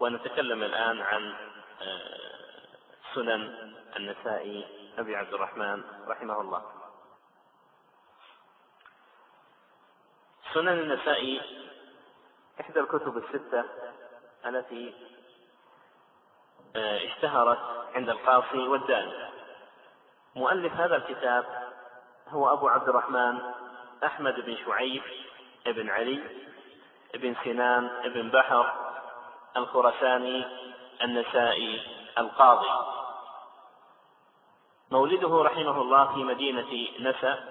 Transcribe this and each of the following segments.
ونتكلم الآن عن سنن النسائي أبي عبد الرحمن رحمه الله. سنن النسائي إحدى الكتب الستة التي اشتهرت عند القاصي والداني. مؤلف هذا الكتاب هو أبو عبد الرحمن أحمد بن شعيب بن علي بن سنان بن بحر الخرساني النسائي القاضي. مولده رحمه الله في مدينة نسا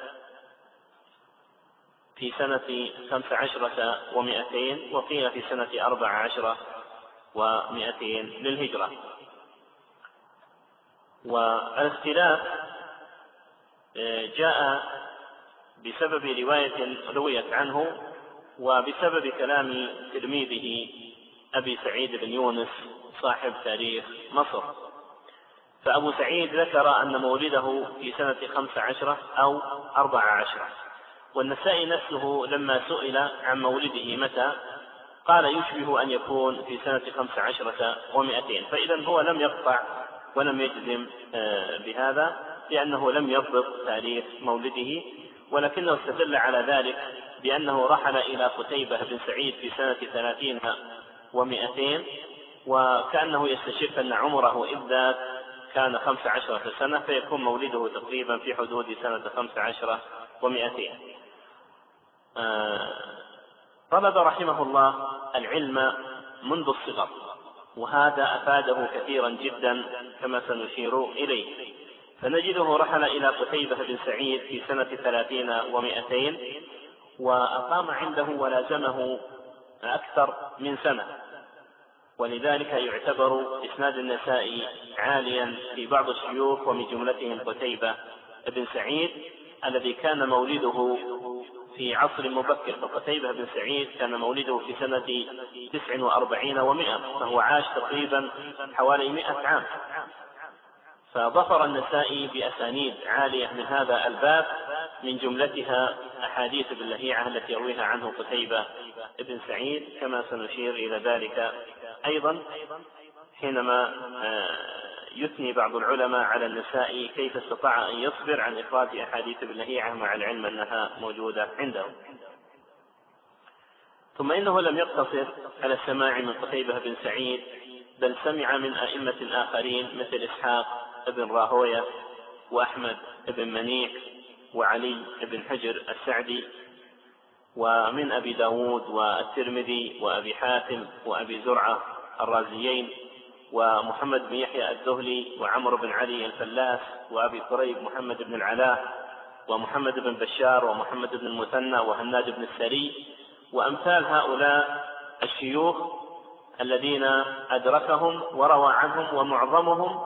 في سنة 15 و200، وقيل في سنة 14 و200 للهجرة. والاختلاف جاء بسبب رواية رويت عنه وبسبب كلام تلميذه أبي سعيد بن يونس صاحب تاريخ مصر. فأبو سعيد ذكر أن مولده في سنة 15 أو 14، والنسائي نفسه لما سئل عن مولده متى قال يشبه أن يكون في سنة 15 و200. فإذا هو لم يقطع ولم يجزم بهذا لأنه لم يضبط تاريخ مولده، ولكنه استدل على ذلك بأنه رحل إلى قتيبة بن سعيد في سنة 30 و200، وكأنه يستشف أن عمره إذ ذاك كان 15 سنة، فيكون مولده تقريبا في حدود سنة 15 و200. طلب رحمه الله العلم منذ الصغر، وهذا أفاده كثيرا جدا كما سنشير إليه. فنجده رحل إلى قتيبة بن سعيد في سنة 30 و200، وأقام عنده ولازمه أكثر من سنة، ولذلك يعتبر إسناد النسائي عاليا في بعض الشيوخ، ومن جملتهم قتيبة بن سعيد الذي كان مولده في عصر مبكر. فقتيبة بن سعيد كان مولده في سنة 49 و100، فهو عاش تقريبا حوالي 100 عام. فظفر النسائي بأسانيد عالية من هذا الباب، من جملتها أحاديث باللهيعة التي يرويها عنه قتيبة بن سعيد، كما سنشير إلى ذلك أيضا حينما يثني بعض العلماء على النسائي كيف استطاع أن يصبر عن إخراج أحاديث باللهيعة مع العلم أنها موجودة عنده. ثم إنه لم يقتصر على السماع من قتيبة بن سعيد، بل سمع من أئمة آخرين مثل إسحاق بن راهوية وأحمد بن منيع وعلي بن حجر السعدي، ومن أبي داود والترمذي وأبي حاتم وأبي زرعة الرازيين ومحمد بن يحيى الذهلي وعمر بن علي الفلاس وأبي قريب محمد بن العلاء ومحمد بن بشار ومحمد بن المثنى وهناد بن السري، وأمثال هؤلاء الشيوخ الذين أدركهم وروى عنهم، ومعظمهم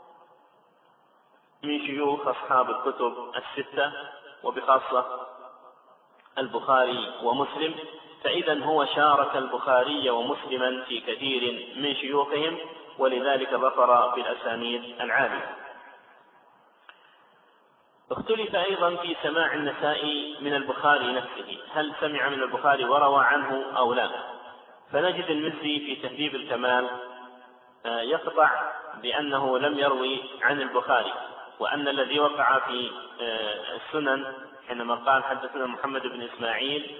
من شيوخ أصحاب الكتب الستة وبخاصة البخاري ومسلم. فإذا هو شارك البخاري ومسلما في كثير من شيوخهم، ولذلك ظفر بالأسانيد العالية. اختلف أيضا في سماع النسائي من البخاري نفسه، هل سمع من البخاري وروى عنه أو لا؟ فنجد المزي في تهذيب الكمال يقطع بأنه لم يروي عن البخاري، وأن الذي وقع في السنن حينما قال حدثنا محمد بن إسماعيل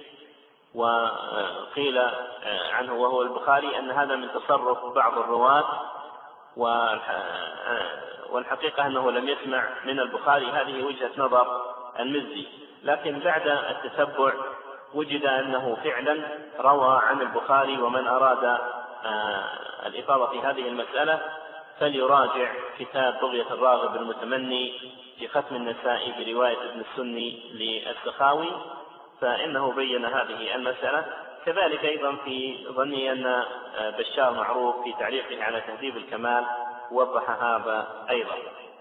وقيل عنه وهو البخاري أن هذا من تصرف بعض الرواة، والحقيقة أنه لم يسمع من البخاري. هذه وجهة نظر المزي، لكن بعد التتبع وجد أنه فعلا روى عن البخاري. ومن أراد الإفاضة في هذه المسألة فليراجع كتاب بغية الراغب المتمني في ختم النسائي برواية ابن السني للسخاوي، فإنه بين هذه المسألة. كذلك أيضا في ظني أن بشار معروف في تعليقه على تهذيب الكمال وضح هذا أيضا.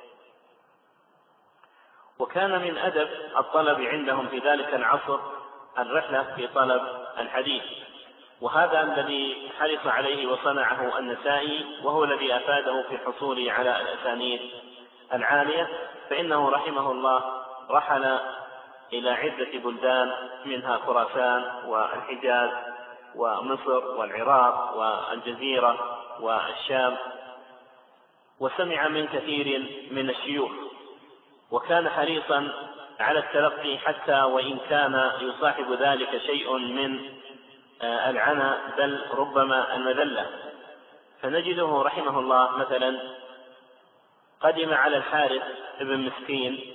وكان من أدب الطلب عندهم في ذلك العصر الرحلة في طلب الحديث، وهذا الذي حرص عليه وصنعه النسائي، وهو الذي أفاده في الحصول على الأسانيد العالية. فإنه رحمه الله رحل إلى عدة بلدان منها خراسان والحجاز ومصر والعراق والجزيرة والشام، وسمع من كثير من الشيوخ، وكان حريصا على التلقي حتى وإن كان يصاحب ذلك شيء من العنى بل ربما المذلة. فنجده رحمه الله مثلا قدم على الحارث بن مسكين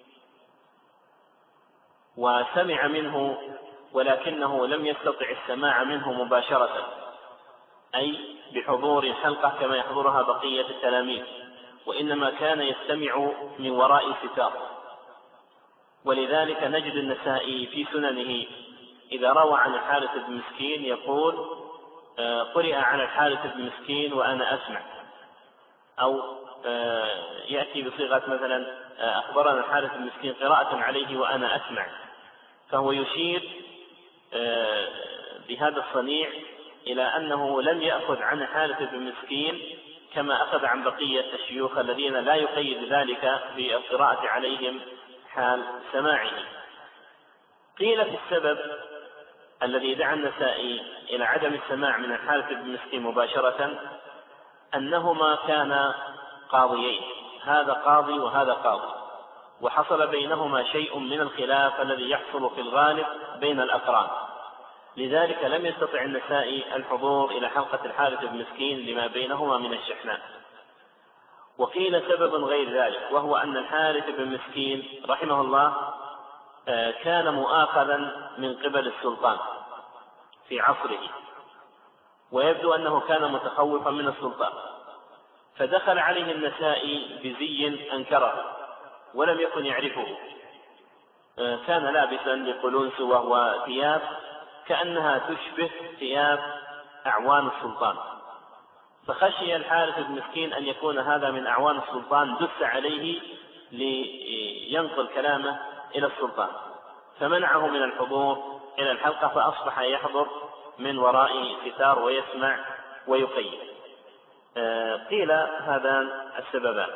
وسمع منه، ولكنه لم يستطع السماع منه مباشرة، أي بحضور الحلقة كما يحضرها بقية التلاميذ، وإنما كان يستمع من وراء ستار. ولذلك نجد النسائي في سننه إذا روى عن الحارث بن مسكين يقول قرئ على الحارث بن مسكين وأنا أسمع، أو يأتي بصيغة مثلا أخبرنا الحارث بن مسكين قراءة عليه وأنا أسمع. فهو يشير بهذا الصنيع إلى أنه لم يأخذ عن الحارث بن مسكين كما أخذ عن بقية الشيوخ الذين لا يقيد ذلك بالقراءة عليهم حال سماعه. قيل في السبب الذي دعا النسائي إلى عدم السماع من الحارث بن مسكين مباشرة أنهما كانا قاضيين، هذا قاضي وهذا قاضي، وحصل بينهما شيء من الخلاف الذي يحصل في الغالب بين الأقران، لذلك لم يستطع النسائي الحضور إلى حلقة الحارث بن مسكين لما بينهما من الشحناء. وقيل سبب غير ذلك، وهو أن الحارث بن مسكين رحمه الله كان مؤاخذا من قبل السلطان في عصره، ويبدو أنه كان متخوفا من السلطان، فدخل عليه النسائي بزي أنكره ولم يكن يعرفه، كان لابسا لقلنسوة وثياب كأنها تشبه ثياب أعوان السلطان، فخشي الحارث بن مسكين أن يكون هذا من أعوان السلطان دس عليه لينقل كلامه إلى السلطان، فمنعه من الحضور إلى الحلقة، فأصبح يحضر من وراء ستار ويسمع ويقيم. قيل هذان السببان.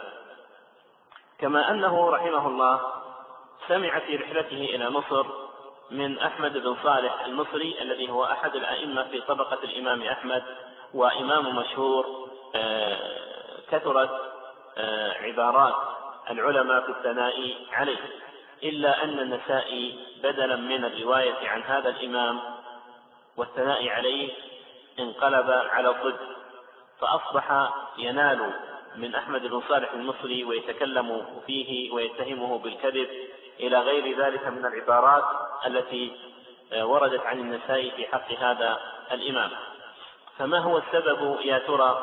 كما أنه رحمه الله سمع في رحلته إلى مصر من أحمد بن صالح المصري الذي هو أحد الأئمة في طبقة الإمام أحمد وإمام مشهور، كثرت عبارات العلماء في الثناء عليه، إلا أن النسائي بدلا من الرواية عن هذا الإمام والثناء عليه انقلب على الضد، فأصبح ينال من أحمد بن صالح المصري ويتكلم فيه ويتهمه بالكذب إلى غير ذلك من العبارات التي وردت عن النسائي في حق هذا الإمام. فما هو السبب يا ترى؟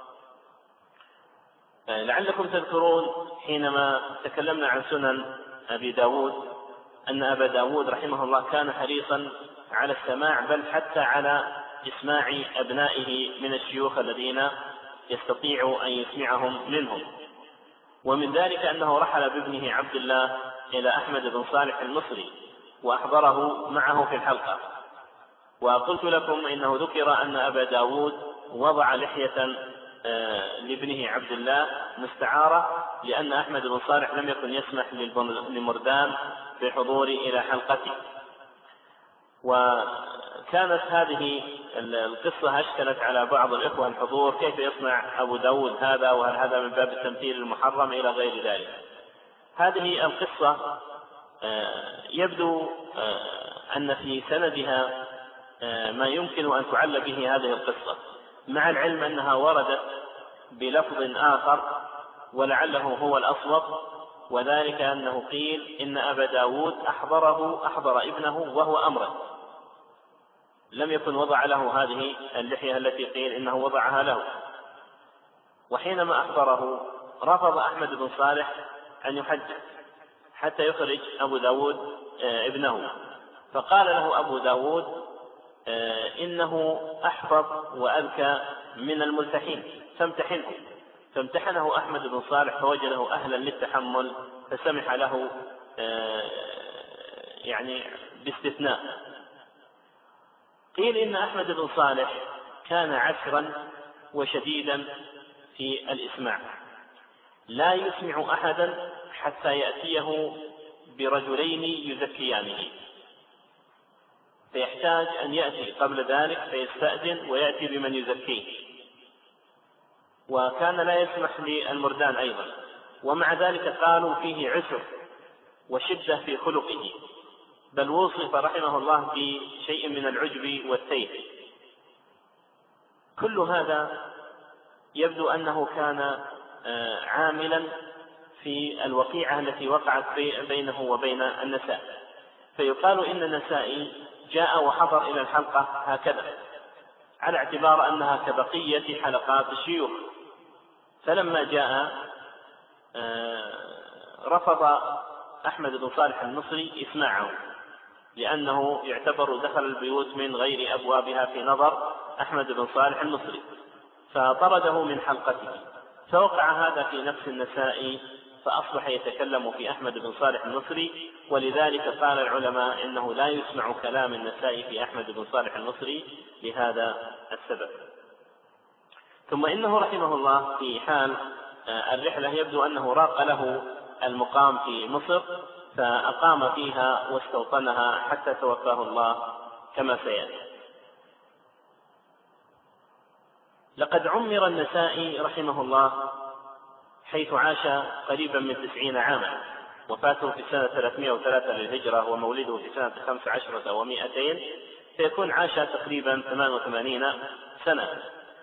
لعلكم تذكرون حينما تكلمنا عن سنن أبي داود أن أبا داود رحمه الله كان حريصا على السماع، بل حتى على إسماع أبنائه من الشيوخ الذين يستطيع أن يسمعهم منهم، ومن ذلك أنه رحل بابنه عبد الله إلى أحمد بن صالح المصري وأحضره معه في الحلقة. وقلت لكم إنه ذكر أن أبا داود وضع لحية لابنه عبد الله مستعارة، لأن أحمد بن صالح لم يكن يسمح لمردان بالحضور إلى حلقته. وكانت هذه القصة أشكلت على بعض الإخوة الحضور، كيف يصنع أبو داود هذا، وهل هذا من باب التمثيل المحرم إلى غير ذلك. هذه القصة يبدو أن في سندها ما يمكن أن تعل به هذه القصة، مع العلم أنها وردت بلفظ آخر ولعله هو الأصوب، وذلك أنه قيل إن أبا داود أحضر ابنه وهو أمرد، لم يكن وضع له هذه اللحية التي قيل إنه وضعها له. وحينما أحضره رفض أحمد بن صالح أن يحدث حتى يخرج أبو داود ابنه، فقال له أبو داود إنه أحفظ وأذكى من الملتحين فامتحنه. فامتحنه أحمد بن صالح فوجده أهلا للتحمل فسمح له يعني باستثناء. قيل إن أحمد بن صالح كان عسرا وشديدا في الإسماع، لا يسمع أحدا حتى يأتيه برجلين يزكيانه، فيحتاج أن يأتي قبل ذلك فيستأذن ويأتي بمن يزكيه، وكان لا يسمح للمردان أيضا، ومع ذلك قالوا فيه عسر وشدة في خلقه، بل وصف رحمه الله بشيء من العجب والتيه. كل هذا يبدو أنه كان عاملا في الوقيعة التي وقعت بينه وبين النسائي. فيقال إن النسائي جاء وحضر إلى الحلقة هكذا على اعتبار أنها كبقية حلقات الشيوخ، فلما جاء رفض أحمد بن صالح المصري إسماعه، لأنه يعتبر دخل البيوت من غير أبوابها في نظر أحمد بن صالح المصري، فطرده من حلقته. فوقع هذا في نفس النسائي، فأصبح يتكلم في أحمد بن صالح المصري، ولذلك قال العلماء إنه لا يسمع كلام النسائي في أحمد بن صالح المصري لهذا السبب. ثم إنه رحمه الله في حال الرحلة يبدو أنه راق له المقام في مصر، فأقام فيها واستوطنها حتى توفاه الله كما سيأتي. لقد عمر النسائي رحمه الله حيث عاش قريبا من 90 عاما، وفاته في سنة 303 للهجرة ومولده في سنة 15 و200، فيكون عاش تقريبا 88 سنة.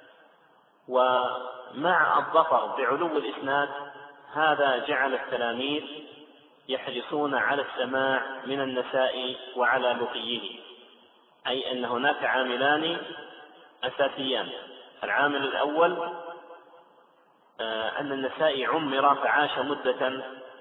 ومع الظفر بعلو الإسناد هذا جعل التلاميذ يحرصون على السماع من النسائي وعلى لقيه، أي أن هناك عاملان أساسيان. العامل الأول أن النسائي عمر فعاش مدة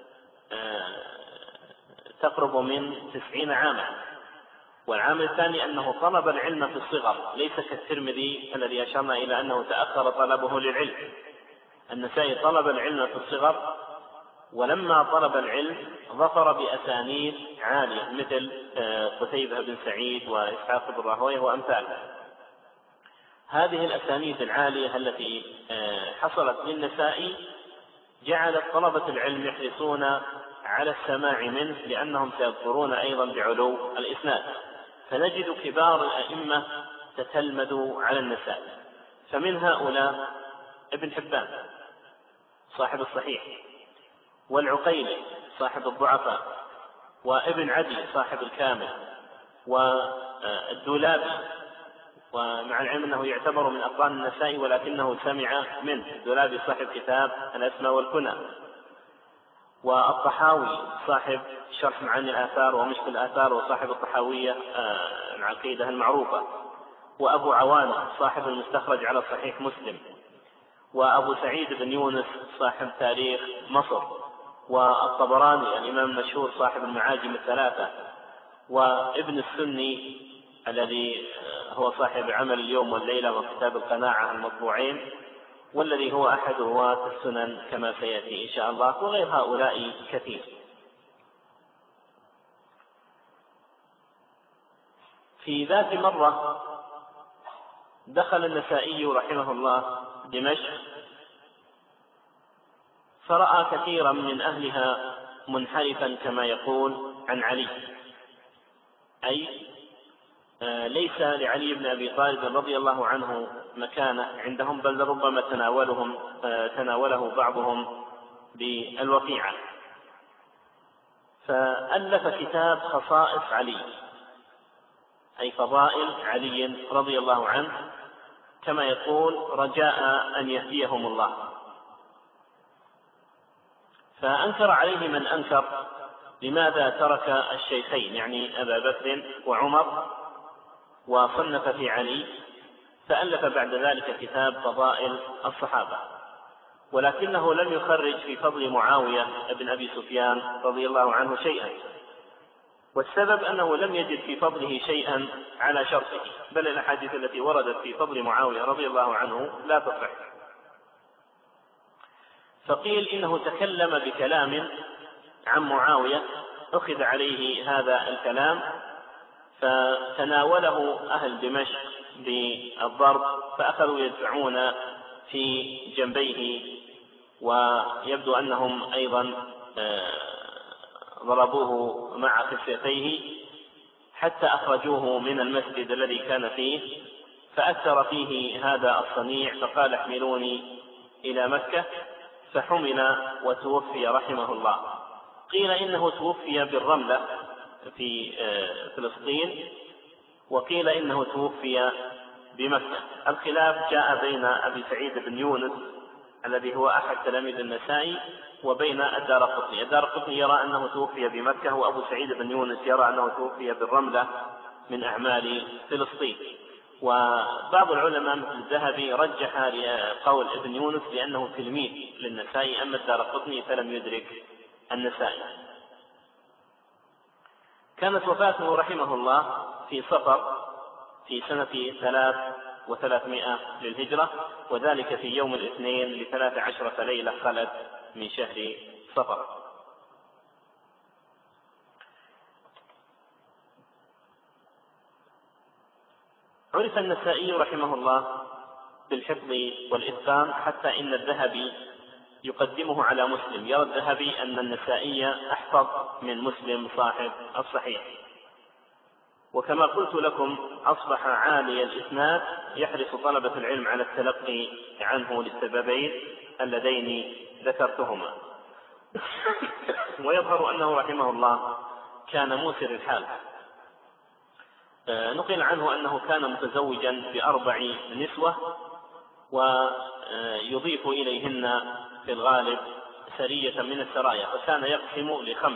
تقرب من 90 عاما، والعامل الثاني أنه طلب العلم في الصغر، ليس كالترمذي الذي أشرنا إلى أنه تأخر طلبه للعلم. النسائي طلب العلم في الصغر، ولما طلب العلم ظفر بأسانيد عالية مثل قتيبة بن سعيد وإسحاق بن راهويه وأمثاله. هذه الأسانيد العالية التي حصلت للنسائي جعلت طلبة العلم يحرصون على السماع منه، لأنهم سيظفرون أيضا بعلو الإسناد. فنجد كبار الأئمة تتلمذوا على النسائي، فمن هؤلاء ابن حبان صاحب الصحيح، والعقيلي صاحب الضعفاء، وابن عدي صاحب الكامل، والدولابي، ومع العلم أنه يعتبر من أقران النسائي ولكنه سمع منه، الدولابي صاحب كتاب الأسماء والكنى، والطحاوي صاحب شرح معاني الآثار ومشكل الآثار وصاحب الطحاوية العقيدة المعروفة، وأبو عوانة صاحب المستخرج على صحيح مسلم، وأبو سعيد بن يونس صاحب تاريخ مصر، والطبراني الإمام المشهور صاحب المعاجم الثلاثة، وابن السني الذي هو صاحب عمل اليوم والليلة وكتاب القناعة المطبوعين، والذي هو أحد رواة السنن كما سيأتي إن شاء الله، وغير هؤلاء كثير. في ذات مرة دخل النسائي رحمه الله دمشق، فرأى كثيرا من أهلها منحرفا كما يقول عن علي، أي ليس لعلي بن أبي طالب رضي الله عنه مكانة عندهم، بل ربما تناوله بعضهم بالوقيعة. فألف كتاب خصائص علي، أي فضائل علي رضي الله عنه، كما يقول رجاء أن يهديهم الله. فأنكر عليه من أنكر لماذا ترك الشيخين، يعني أبا بكر وعمر، وصنف في علي، فألف بعد ذلك كتاب فضائل الصحابة، ولكنه لم يخرج في فضل معاوية بن أبي سفيان رضي الله عنه شيئا، والسبب أنه لم يجد في فضله شيئا على شرطه، بل الأحاديث التي وردت في فضل معاوية رضي الله عنه لا تصح. فقيل إنه تكلم بكلام عن معاوية أخذ عليه هذا الكلام، فتناوله أهل دمشق بالضرب، فأخذوا يدفعون في جنبيه، ويبدو أنهم أيضا ضربوه مع خصيتيه، حتى أخرجوه من المسجد الذي كان فيه، فأثر فيه هذا الصنيع فقال احملوني إلى مكة، فحمل وتوفي رحمه الله. قيل إنه توفي بالرملة في فلسطين، وقيل إنه توفي بمكة. الخلاف جاء بين أبي سعيد بن يونس الذي هو أحد تلاميذ النسائي وبين الدارقطني. الدارقطني يرى أنه توفي بمكة، وأبو سعيد بن يونس يرى أنه توفي بالرملة من أعمال فلسطين. وبعض العلماء مثل الذهبي رجح قول ابن يونس لأنه تلميذ للنسائي، أما الدارقطني فلم يدرك النسائي. كانت وفاته رحمه الله في صفر في سنة 300 للهجرة، وذلك في يوم الاثنين ل13 ليلة خلت من شهر صفر. عرف النسائي رحمه الله بالحفظ والإتقان، حتى إن الذهبي يقدمه على مسلم. يرى الذهبي أن النسائي أحفظ من مسلم صاحب الصحيح. وكما قلت لكم أصبح عالي الإسناد، يحرص طلبة العلم على التلقي عنه للسببين اللذين ذكرتهما. ويظهر أنه رحمه الله كان موسر الحال. نقل عنه أنه كان متزوجا ب4 نسوة، ويضيف إليهن في الغالب سرية من السرايا، فكان يقسم ل5.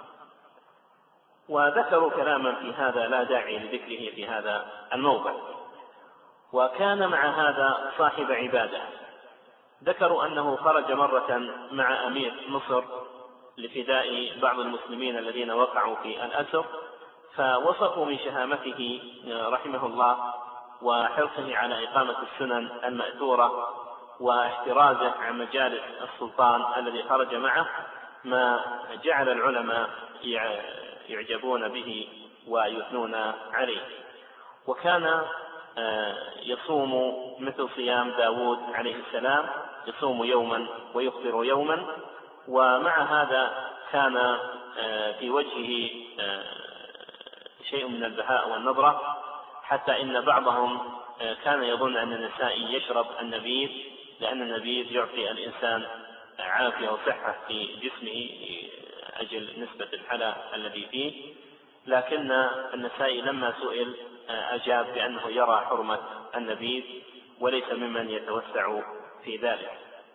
وذكروا كلاما في هذا لا داعي لذكره في هذا الموضع. وكان مع هذا صاحب عبادة. ذكروا أنه خرج مرة مع أمير مصر لفداء بعض المسلمين الذين وقعوا في الأسر، فوصفوا من شهامته رحمه الله وحرصه على إقامة السنن المأثورة واحترازه عن مجالس السلطان الذي خرج معه، ما جعل العلماء يعجبون به ويثنون عليه. وكان يصوم مثل صيام داود عليه السلام، يصوم يوما ويفطر يوما. ومع هذا كان في وجهه شيء من البهاء والنضرة، حتى إن بعضهم كان يظن أن النسائي يشرب النبيذ، لأن النبيذ يعطي الإنسان عافية وصحة في جسمه أجل نسبة الحلا الذي فيه. لكن النسائي لما سئل أجاب بأنه يرى حرمة النبيذ وليس ممن يتوسع في ذلك.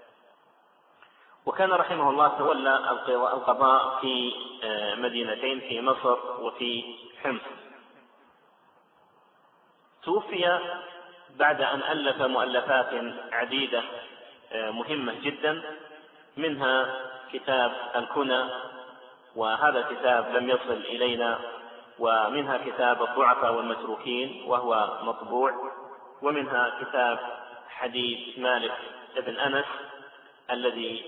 وكان رحمه الله تولى القضاء في مدينتين، في مصر وفي حمص. توفي بعد أن ألف مؤلفات عديدة مهمة جدا، منها كتاب الكنى، وهذا الكتاب لم يصل إلينا، ومنها كتاب الضعفاء والمتروكين وهو مطبوع، ومنها كتاب حديث مالك بن أنس الذي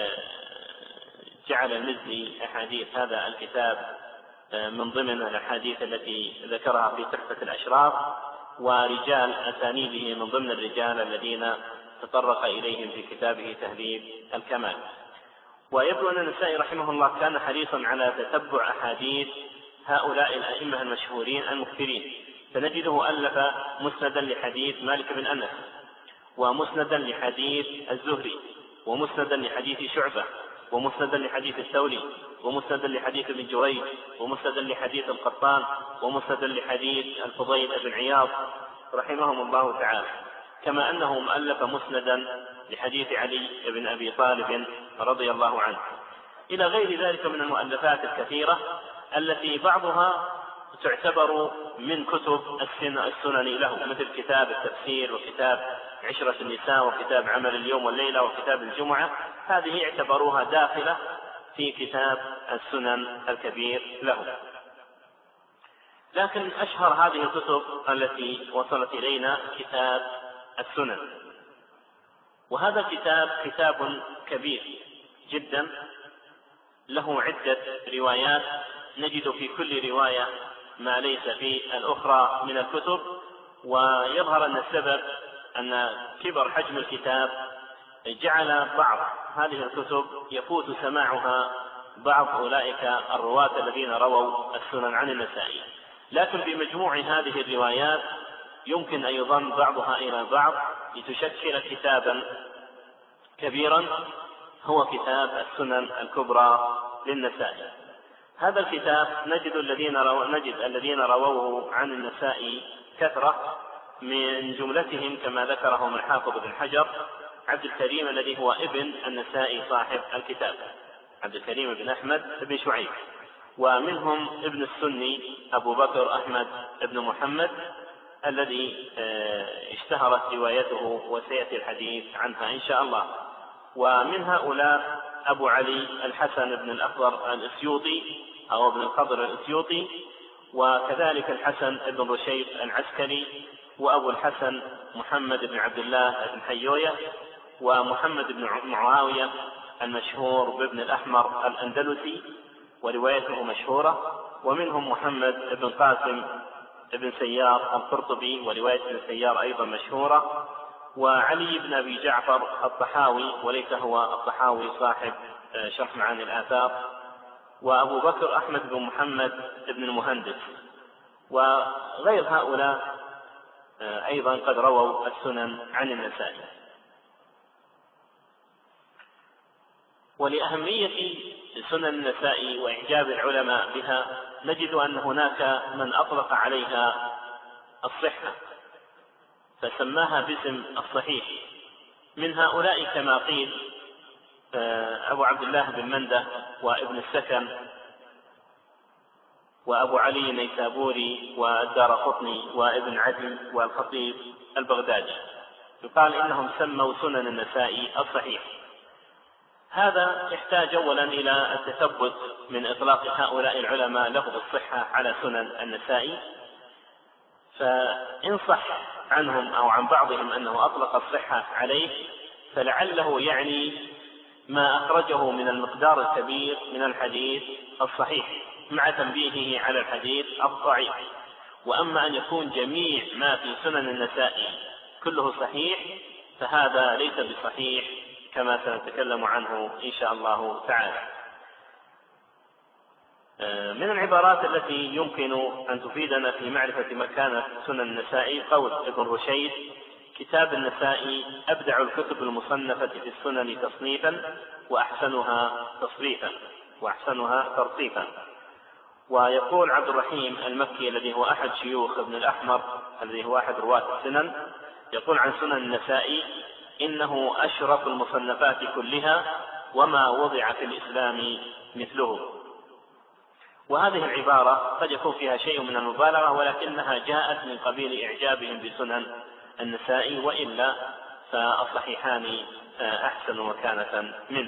جعل المزي أحاديث هذا الكتاب من ضمن الأحاديث التي ذكرها في تحفة الأشراف، ورجال أسانيده من ضمن الرجال الذين تطرق إليهم في كتابه تهذيب الكمال. ويبدو أن النسائي رحمه الله كان حريصا على تتبع أحاديث هؤلاء الأئمة المشهورين المكثرين، فنجده ألف مسندا لحديث مالك بن أنس، ومسندا لحديث الزهري، ومسندا لحديث شعبة، ومسندا لحديث الثوري، ومسندا لحديث ابن جريج، ومسندا لحديث القطان، ومسندا لحديث الفضيل بن عياض رحمهم الله تعالى. كما أنه مؤلف مسندا لحديث علي بن أبي طالب رضي الله عنه، إلى غير ذلك من المؤلفات الكثيرة التي بعضها تعتبر من كتب السنن له، مثل كتاب التفسير، وكتاب عشرة النساء، وكتاب عمل اليوم والليلة، وكتاب الجمعة. هذه اعتبروها داخلة في كتاب السنن الكبير له. لكن أشهر هذه الكتب التي وصلت إلينا كتاب السنن، وهذا الكتاب كتاب كبير جدا، له عدة روايات، نجد في كل رواية ما ليس في الأخرى من الكتب. ويظهر أن السبب أن كبر حجم الكتاب جعل بعض هذه الكتب يفوت سماعها بعض أولئك الرواة الذين رووا السنن عن النسائي. لكن بمجموع هذه الروايات يمكن أن يضم بعضها إلى بعض لتشكل كتابا كبيرا هو كتاب السنن الكبرى للنسائي. هذا الكتاب نجد الذين رووه عن النسائي كثرة، من جملتهم كما ذكرهم الحافظ بن حجر عبد الكريم الذي هو ابن النسائي صاحب الكتاب، عبد الكريم بن أحمد بن شعيب، ومنهم ابن السني أبو بكر أحمد بن محمد الذي اشتهرت روايته وسيأتي الحديث عنها إن شاء الله. ومن هؤلاء أبو علي الحسن بن الأخضر الأسيوطي أو ابن الخضر الأسيوطي، وكذلك الحسن بن رشيد العسكري، وأبو الحسن محمد بن عبد الله بن حيوية، ومحمد بن معاوية المشهور بابن الأحمر الأندلسي وروايته مشهورة، ومنهم محمد بن قاسم بن سيار القرطبي ورواية ابن سيار أيضا مشهورة، وعلي بن أبي جعفر الطحاوي وليس هو الطحاوي صاحب شرح معاني الآثار، وأبو بكر أحمد بن محمد بن المهندس، وغير هؤلاء أيضا قد رووا السنن عن النسائي. ولأهمية سنن النسائي وإعجاب العلماء بها نجد أن هناك من أطلق عليها الصحة فسماها باسم الصحيح. من هؤلاء كما قيل أبو عبد الله بن منده وابن السكن وأبو علي النيسابوري والدارقطني وابن عدي والخطيب البغدادي، يقال إنهم سموا سنن النسائي الصحيح. هذا يحتاج أولا إلى التثبت من إطلاق هؤلاء العلماء له بالصحة على سنن النسائي، فإن صح عنهم أو عن بعضهم أنه أطلق الصحة عليه فلعله يعني ما أخرجه من المقدار الكبير من الحديث الصحيح مع تنبيهه على الحديث الضعيف. وأما أن يكون جميع ما في سنن النسائي كله صحيح فهذا ليس بصحيح كما سنتكلم عنه إن شاء الله تعالى. من العبارات التي يمكن أن تفيدنا في معرفة مكانة سنن النسائي قول ابن رشيد: كتاب النسائي أبدع الكتب المصنفة في السنن تصنيفا وأحسنها ترصيفا. ويقول عبد الرحيم المكي الذي هو أحد شيوخ ابن الأحمر الذي هو أحد رواة السنن، يقول عن سنن النسائي: إنه أشرف المصنفات كلها وما وضع في الإسلام مثله. وهذه العبارة قد يكون فيها شيء من المبالغة، ولكنها جاءت من قبيل إعجابهم بسنن النسائي، وإلا فالصحيحان أحسن مكانة منه.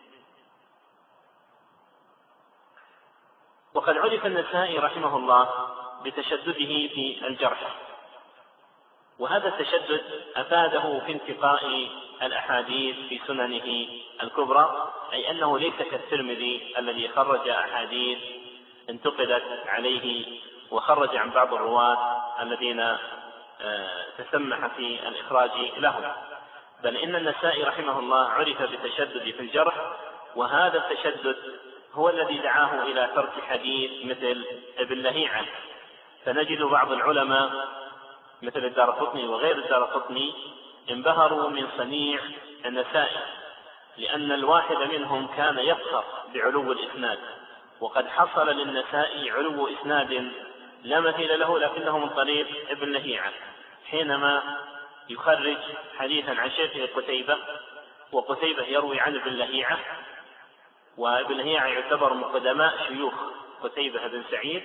وقد عرف النسائي رحمه الله بتشدده في الجرح، وهذا التشدد أفاده في انتقاء الأحاديث في سننه الكبرى، أي أنه ليس كالترمذي الذي خرج أحاديث انتقدت عليه وخرج عن بعض الرواة الذين تسمح في الإخراج لهم، بل إن النسائي رحمه الله عرف بالتشدد في الجرح، وهذا التشدد هو الذي دعاه إلى ترك حديث مثل ابن لهيعة. فنجد بعض العلماء مثل الدارقطني وغير الدارقطني انبهروا من صنيع النسائي، لأن الواحد منهم كان يفخر بعلو الإسناد، وقد حصل للنسائي علو إسناد لا مثيل له لكنه من طريق ابن لهيعة، حينما يخرج حديثا عن شيخه قتيبة وقتيبة يروي عن ابن لهيعة، وابن لهيعة يعتبر من قدماء شيوخ قتيبة بن سعيد،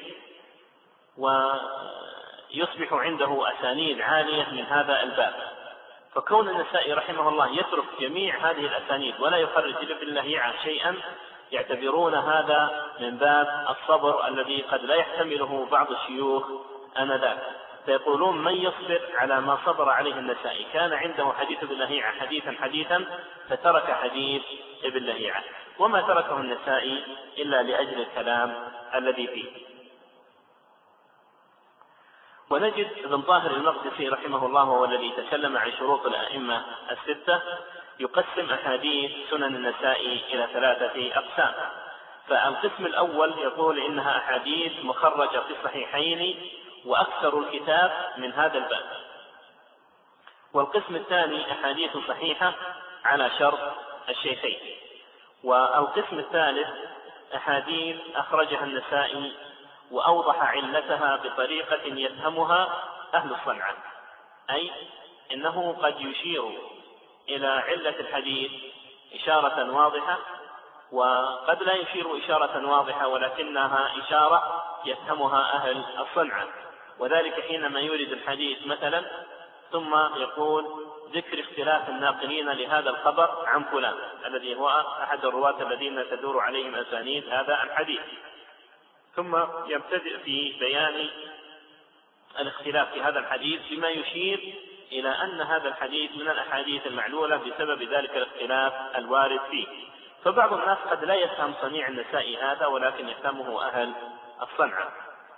ويصبح عنده أسانيد عالية من هذا الباب. فكون النسائي رحمه الله يترك جميع هذه الأسانيد ولا يخرج لابن لهيعة شيئا يعتبرون هذا من باب الصبر الذي قد لا يحتمله بعض الشيوخ آنذاك، فيقولون: من يصبر على ما صبر عليه النسائي؟ كان عنده حديث ابن لهيعة حديثا فترك حديث ابن لهيعة، وما تركه النسائي إلا لأجل الكلام الذي فيه. ونجد ابن طاهر المقدسي رحمه الله هو الذي تكلم عن شروط الأئمة الستة، يقسم أحاديث سنن النسائي إلى 3 أقسام. فالقسم الأول يقول إنها أحاديث مخرجة في الصحيحين وأكثر الكتاب من هذا الباب. والقسم الثاني أحاديث صحيحة على شرط الشيخين. والقسم الثالث أحاديث أخرجها النسائي وأوضح علتها بطريقة يفهمها أهل الصنعة، أي إنه قد يشير إلى علة الحديث إشارة واضحة، وقد لا يشير إشارة واضحة ولكنها إشارة يفهمها أهل الصنعة. وذلك حينما يورد الحديث مثلا ثم يقول ذكر اختلاف الناقلين لهذا الخبر عن فلان الذي هو أحد الرواة الذين تدور عليهم أسانيد هذا الحديث، ثم يبتدئ في بيان الاختلاف في هذا الحديث بما يشير إلى أن هذا الحديث من الأحاديث المعلولة بسبب ذلك الاختلاف الوارد فيه. فبعض الناس قد لا يفهم صنيع النسائي هذا، ولكن يفهمه أهل الصنعة.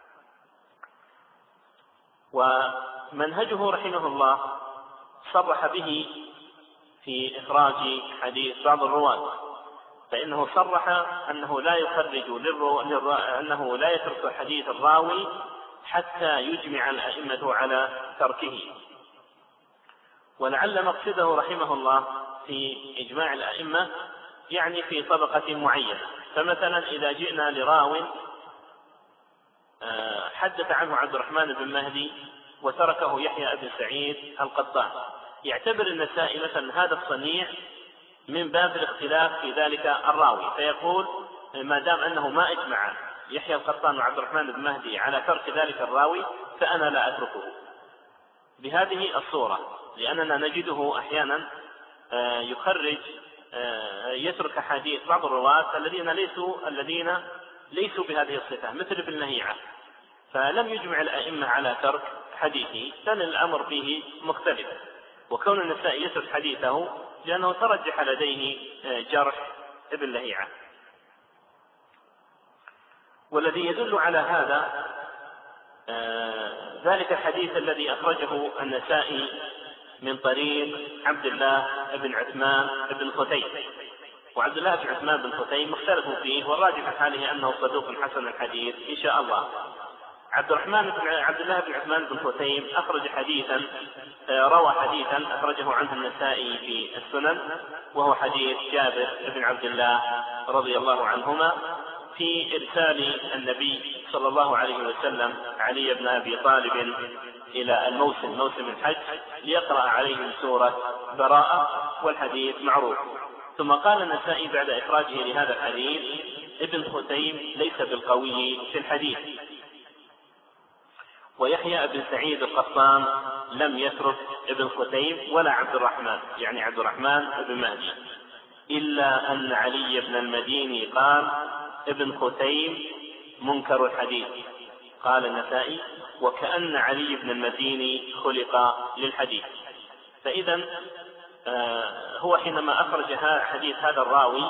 ومنهجه رحمه الله صرح به في إخراج حديث بعض الرواة، فإنه صرح أنه لا يخرج أنه لا يترك حديث الراوي حتى يجمع الأئمة على تركه. ولعل مقصده رحمه الله في إجماع الأئمة يعني في طبقة معينة. فمثلا إذا جئنا لراو حدث عنه عبد الرحمن بن مهدي وتركه يحيى بن سعيد القطان، يعتبر النسائي مثلا هذا الصنيع من باب الاختلاف في ذلك الراوي، فيقول ما دام أنه ما اجمع يحيى القطان وعبد الرحمن بن مهدي على ترك ذلك الراوي فأنا لا أتركه بهذه الصورة، لأننا نجده أحيانا يترك حديث بعض الرواة الذين ليسوا بهذه الصفة، مثل ابن لهيعة، فلم يجمع الأئمة على ترك حديثه، كان الأمر فيه مختلف. وكون النسائي يترك حديثه لأنه ترجح لديه جرح ابن لهيعة. والذي يدل على هذا ذلك الحديث الذي أخرجه النسائي من طريق عبد الله بن عثمان بن ختيم. وعبد الله بن عثمان بن ختيم مختلف فيه، والراجح في حاله أنه صدوق حسن الحديث إن شاء الله. عبد الله بن عثمان بن ختيم روى حديثا أخرجه عنه النسائي في السنن، وهو حديث جابر بن عبد الله رضي الله عنهما في إرسال النبي صلى الله عليه وسلم علي بن أبي طالب إلى موسم الحج ليقرأ عليهم سورة براءة، والحديث معروف. ثم قال النسائي بعد إخراجه لهذا الحديث ابن ختيم ليس بالقوي في الحديث. ويحيى بن سعيد القطان لم يترك ابن ختيم ولا عبد الرحمن بن مهدي، إلا أن علي بن المديني قال ابن ختيم منكر الحديث. قال النسائي وكأن علي بن المديني خلق للحديث. فإذا هو حينما أخرج حديث هذا الراوي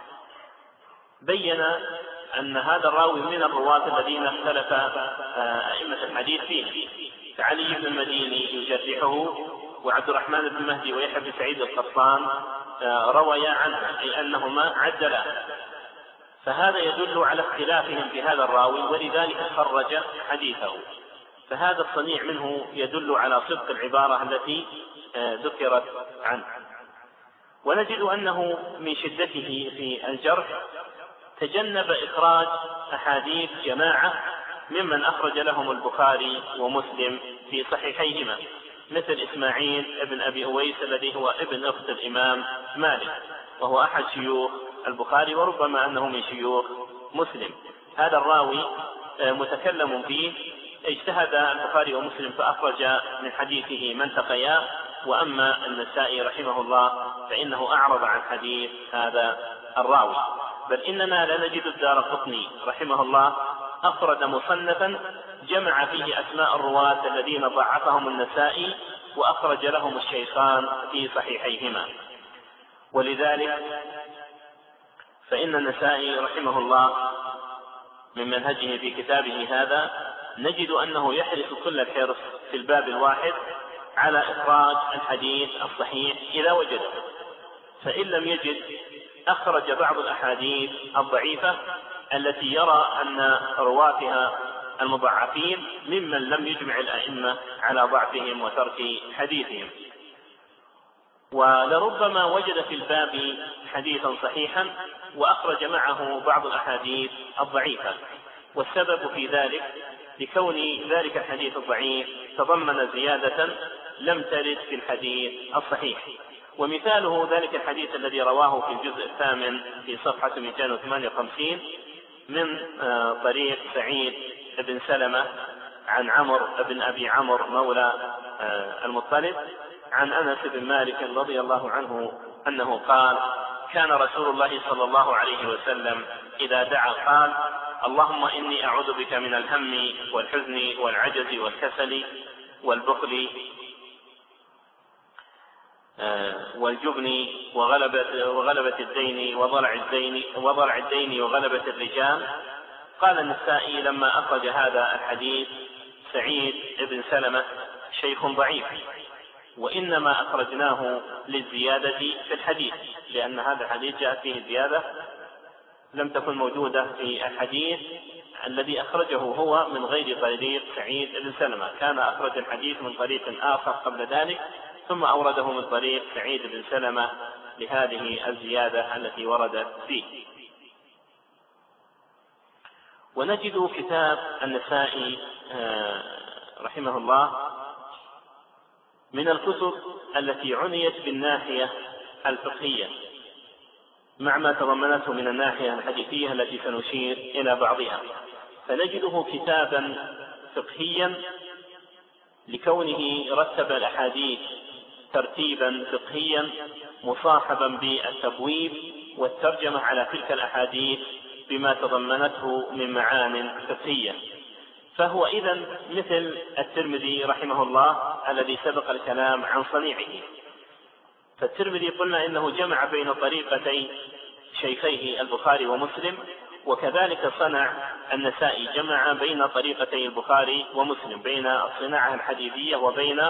بين أن هذا الراوي من الرواة الذين اختلف أئمة الحديث فيه، فعلي بن المديني يجرحه، وعبد الرحمن بن مهدي ويحيى بن سعيد القطان رويا عنه، أي أنهما عدلا. فهذا يدل على اختلافهم في هذا الراوي، ولذلك خرج حديثه. فهذا الصنيع منه يدل على صدق العبارة التي ذكرت عنه. ونجد أنه من شدته في الجرح تجنب إخراج أحاديث جماعة ممن أخرج لهم البخاري ومسلم في صحيحيهما، مثل إسماعيل ابن أبي أويس الذي هو ابن أخت الإمام مالك، وهو أحد شيوخ البخاري وربما أنه من شيوخ مسلم. هذا الراوي متكلم فيه، اجتهد البخاري ومسلم فأخرج من حديثه من تقيا، وأما النسائي رحمه الله فإنه أعرض عن حديث هذا الراوي. بل إننا لا نجد الدارقطني رحمه الله أفرد مصنفا جمع فيه أسماء الرواة الذين ضعفهم النسائي وأخرج لهم الشيخان في صحيحيهما. ولذلك فإن النسائي رحمه الله من منهجه في كتابه هذا نجد أنه يحرص كل الحرص في الباب الواحد على إخراج الحديث الصحيح إذا وجده، فإن لم يجد أخرج بعض الأحاديث الضعيفة التي يرى أن رواتها المضعفين ممن لم يجمع الأئمة على ضعفهم وترك حديثهم. ولربما وجد في الباب حديثا صحيحا وأخرج معه بعض الأحاديث الضعيفة، والسبب في ذلك لكون ذلك الحديث الضعيف تضمن زيادة لم ترد في الحديث الصحيح. ومثاله ذلك الحديث الذي رواه في الجزء الثامن في صفحة 258 من طريق سعيد بن سلمة عن عمرو بن أبي عمرو مولى المطلب عن أنس بن مالك رضي الله عنه أنه قال: كان رسول الله صلى الله عليه وسلم إذا دعا قال: اللهم إني أعوذ بك من الهم والحزن والعجز والكسل والبخل والجبن وغلبة الدين وضلع الدين وغلبة الرجال. قال النسائي لما أخرج هذا الحديث: سعيد بن سلمة شيخ ضعيف، وإنما أخرجناه للزيادة في الحديث، لأن هذا الحديث جاء فيه زيادة لم تكن موجودة في الحديث الذي أخرجه هو من غير طريق سعيد بن سلمة. كان أخرج الحديث من طريق آخر قبل ذلك ثم أورده من طريق سعيد بن سلمة لهذه الزيادة التي وردت فيه. ونجد كتاب النسائي رحمه الله من الكتب التي عنيت بالناحية الفقهية مع ما تضمنته من الناحية الحديثية التي سنشير إلى بعضها. فنجده كتابا فقهيا لكونه رتب الأحاديث ترتيبا فقهيا مصاحبا بالتبويب والترجمة على تلك الأحاديث بما تضمنته من معان فقهية. فهو إذن مثل الترمذي رحمه الله الذي سبق الكلام عن صنيعه. فالترمذي قلنا إنه جمع بين طريقتي شيخيه البخاري ومسلم، وكذلك صنع النسائي جمع بين طريقتي البخاري ومسلم، بين الصناعة الحديثية وبين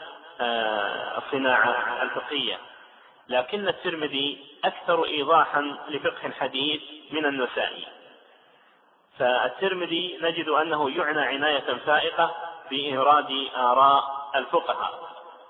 الصناعة الفقهية. لكن الترمذي أكثر إيضاحا لفقه الحديث من النسائي. فالترمذي نجد أنه يعنى عناية فائقة بإيراد آراء الفقهاء،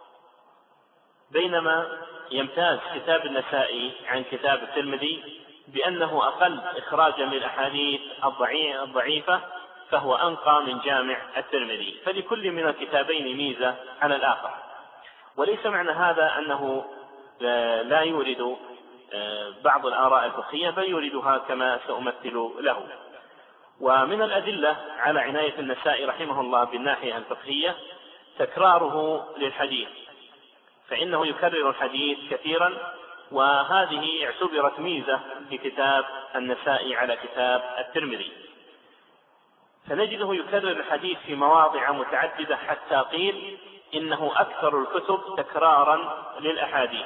بينما يمتاز كتاب النسائي عن كتاب الترمذي بأنه أقل إخراجا للأحاديث الضعيفة، فهو أنقى من جامع الترمذي. فلكل من الكتابين ميزة على الآخر. وليس معنى هذا أنه لا يورد بعض الآراء الفقهية، بل يوردها كما سأمثل له. ومن الأدلة على عناية النسائي رحمه الله بالناحية الفقهية تكراره للحديث، فإنه يكرر الحديث كثيرا، وهذه اعتبرت ميزة في كتاب النسائي على كتاب الترمذي. فنجده يكرر الحديث في مواضع متعددة حتى قيل إنه أكثر الكتب تكرارا للأحاديث.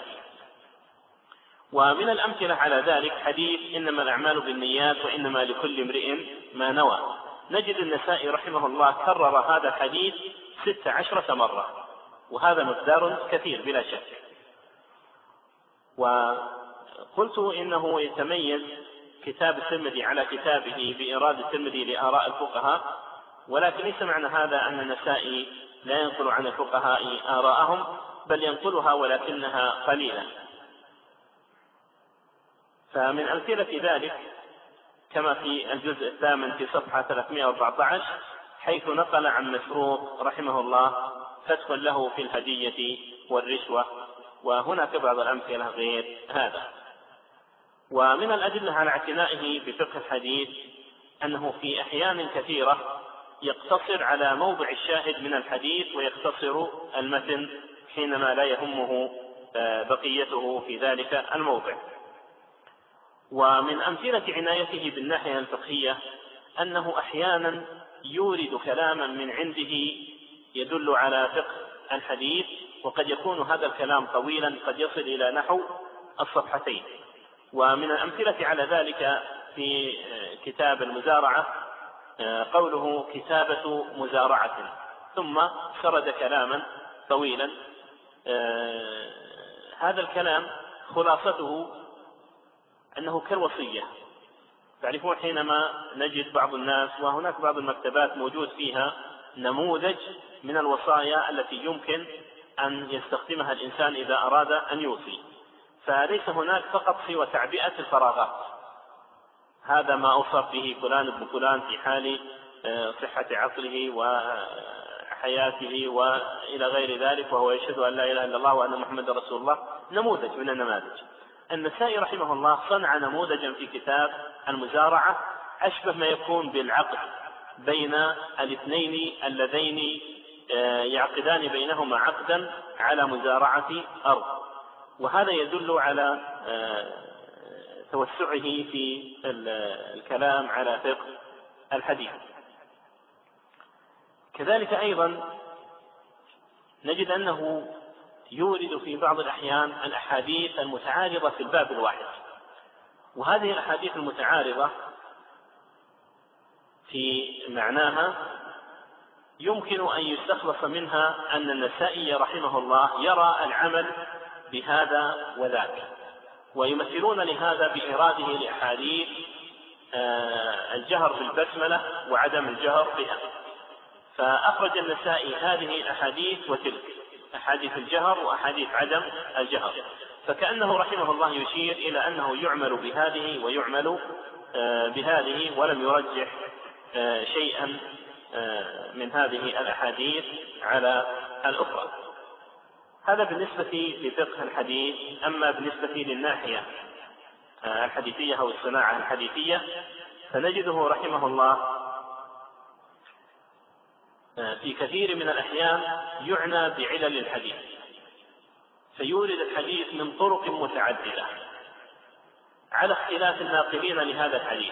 ومن الأمثلة على ذلك حديث إنما الأعمال بالنيات وإنما لكل امرئ ما نوى. نجد النسائي رحمه الله كرر هذا الحديث 16 مرة، وهذا مقدار كثير بلا شك. وقلت إنه يتميز كتاب الترمذي على كتابه بإيراد الترمذي لآراء الفقهاء، ولكن ليس معنى هذا أن النسائي لا ينقل عن الفقهاء آراءهم، بل ينقلها ولكنها قليلة. فمن أمثلة ذلك كما في الجزء الثامن في صفحة 314 حيث نقل عن مسروق رحمه الله فتح له في الهدية والرشوة، وهناك بعض الأمثلة غير هذا. ومن الأدلة على اعتنائه بفقه الحديث أنه في أحيان كثيرة يقتصر على موضع الشاهد من الحديث ويختصر المتن حينما لا يهمه بقيته في ذلك الموضع. ومن أمثلة عنايته بالناحية الفقهية أنه أحيانا يورد كلاما من عنده يدل على فقه الحديث، وقد يكون هذا الكلام طويلا قد يصل إلى نحو الصفحتين. ومن الأمثلة على ذلك في كتاب المزارعة قوله كتابة مزارعة، ثم سرد كلاما طويلا. هذا الكلام خلاصته أنه كالوصية. تعرفون حينما نجد بعض الناس، وهناك بعض المكتبات موجود فيها نموذج من الوصايا التي يمكن أن يستخدمها الإنسان إذا أراد أن يوصي، فليس هناك فقط سوى تعبئة الفراغات. هذا ما أوصى به فلان ابن فلان في حال صحة عقله وحياته وإلى غير ذلك، وهو يشهد أن لا إله إلا الله وأن محمد رسول الله. نموذج من النماذج. النسائي رحمه الله صنع نموذجا في كتاب المزارعة أشبه ما يكون بالعقد بين الاثنين اللذين يعقدان بينهما عقدا على مزارعة أرض، وهذا يدل على توسعه في الكلام على فقه الحديث. كذلك أيضا نجد أنه يورد في بعض الأحيان الأحاديث المتعارضة في الباب الواحد، وهذه الأحاديث المتعارضة في معناها يمكن أن يستخلص منها أن النسائي رحمه الله يرى العمل بهذا وذاك، ويمثلون لهذا بإراده لأحاديث الجهر بالبسملة وعدم الجهر بها، فأخرج النسائي هذه الأحاديث وتلك، أحاديث الجهر وأحاديث عدم الجهر، فكأنه رحمه الله يشير إلى أنه يعمل بهذه ويعمل بهذه، ولم يرجح شيئا من هذه الأحاديث على الأخرى. هذا بالنسبة لفقه الحديث. أما بالنسبة للناحية الحديثية أو الصناعة الحديثية فنجده رحمه الله في كثير من الأحيان يعنى بعلل الحديث، فيورد الحديث من طرق متعددة على اختلاف الناقلين لهذا الحديث،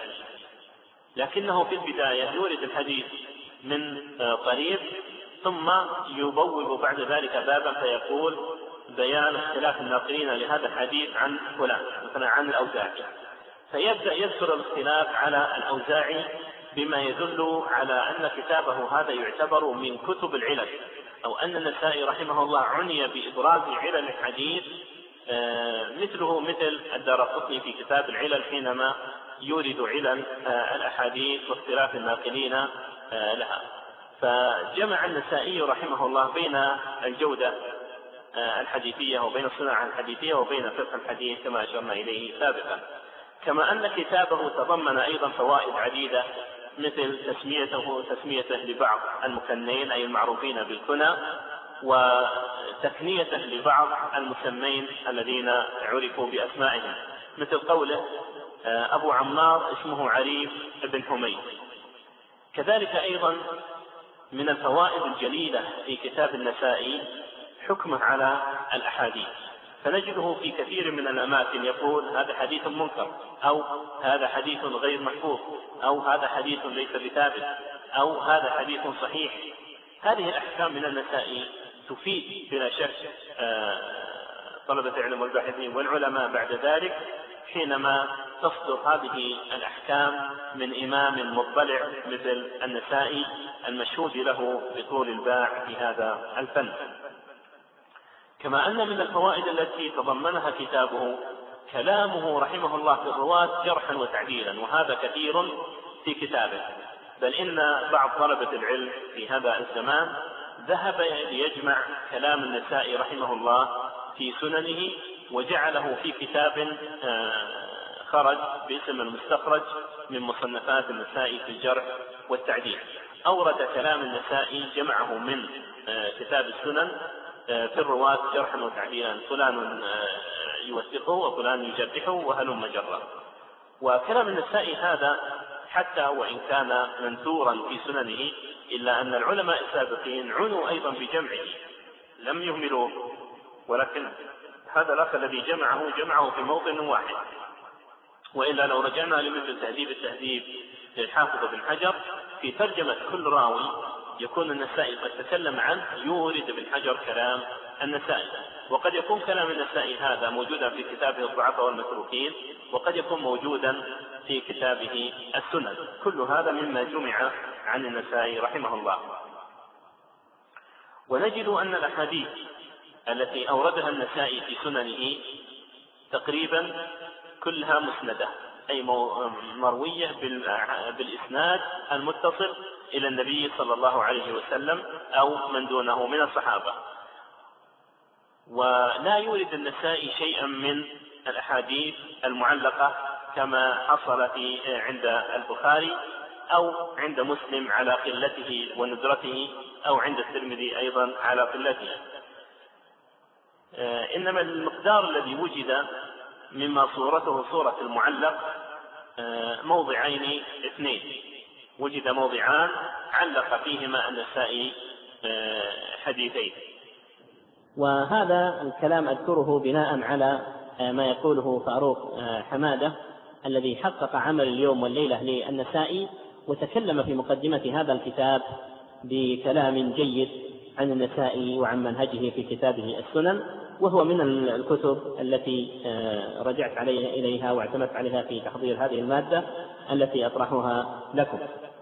لكنه في البداية يورد الحديث من طريق ثم يبوب بعد ذلك بابا فيقول بيان اختلاف الناقلين لهذا الحديث عن فلان، مثلا عن الأوزاعي، فيبدأ يذكر الاختلاف على الأوزاعي بما يدل على أن كتابه هذا يعتبر من كتب العلل، أو أن النسائي رحمه الله عني بإبراز علل الحديث مثله مثل الدارقطني في كتاب العلل حينما يورد علل الأحاديث واختلاف الناقلين لها. فجمع النسائي رحمه الله بين الجودة الحديثية وبين الصناعة الحديثية وبين فقه الحديث كما أشرنا إليه سابقا، كما أن كتابه تضمن أيضا فوائد عديدة مثل تسميته لبعض المكنين أي المعروفين بالكنى، وتكنيته لبعض المسمين الذين عرفوا بأسمائهم، مثل قوله أبو عمار اسمه عريف بن حميد. كذلك أيضا من الفوائد الجليلة في كتاب النسائي حكمه على الأحاديث، فنجده في كثير من الأماكن يقول هذا حديث منكر، أو هذا حديث غير محفوظ، أو هذا حديث ليس بثابت، أو هذا حديث صحيح. هذه الأحكام من النسائي تفيد بلا شك طلبة العلم والباحثين والعلماء بعد ذلك حينما تصدر هذه الأحكام من إمام مطلع مثل النسائي المشهود له بطول الباع في هذا الفن. كما أن من الفوائد التي تضمنها كتابه كلامه رحمه الله في الرواة جرحا وتعديلا، وهذا كثير في كتابه، بل إن بعض طلبة العلم في هذا الزمان ذهب ليجمع كلام النسائي رحمه الله في سننه وجعله في كتاب خرج باسم المستخرج من مصنفات النسائي في الجرح والتعديل. أورد كلام النسائي جمعه من كتاب السنن في الرواة جرحا وتعديلا، فلان يوثقه وفلان يجرحه وهلم جرا. وكلام النسائي هذا حتى وإن كان منثورا في سننه إلا أن العلماء السابقين عنوا أيضا بجمعه لم يهملوه، ولكن هذا الأخ الذي جمعه في موطن واحد. وإلا لو رجعنا لمثل تهذيب التهذيب للحافظ بن حجر في ترجمة كل راوي يكون النسائي قد تكلم عنه يورد ابن حجر كلام النسائي، وقد يكون كلام النسائي هذا موجودا في كتابه الضعفاء والمتروكين، وقد يكون موجودا في كتابه السنن. كل هذا مما جمع عن النسائي رحمه الله. ونجد أن الأحاديث التي أوردها النسائي في سننه تقريبا كلها مسندة، أي مروية بالإسناد المتصل إلى النبي صلى الله عليه وسلم أو من دونه من الصحابة. ولا يورد النسائي شيئا من الأحاديث المعلقة كما حصل عند البخاري أو عند مسلم على قلته وندرته، أو عند الترمذي أيضا على قلته. إنما المقدار الذي وجد مما صورته صورة المعلق موضعين اثنين، وجد موضعان علق فيهما النسائي حديثين. وهذا الكلام أذكره بناء على ما يقوله فاروق حمادة الذي حقق عمل اليوم والليلة للنسائي، وتكلم في مقدمة هذا الكتاب بكلام جيد عن النسائي وعن منهجه في كتابه السنن، وهو من الكتب التي رجعت إليها واعتمدت عليها في تحضير هذه المادة التي أطرحها لكم.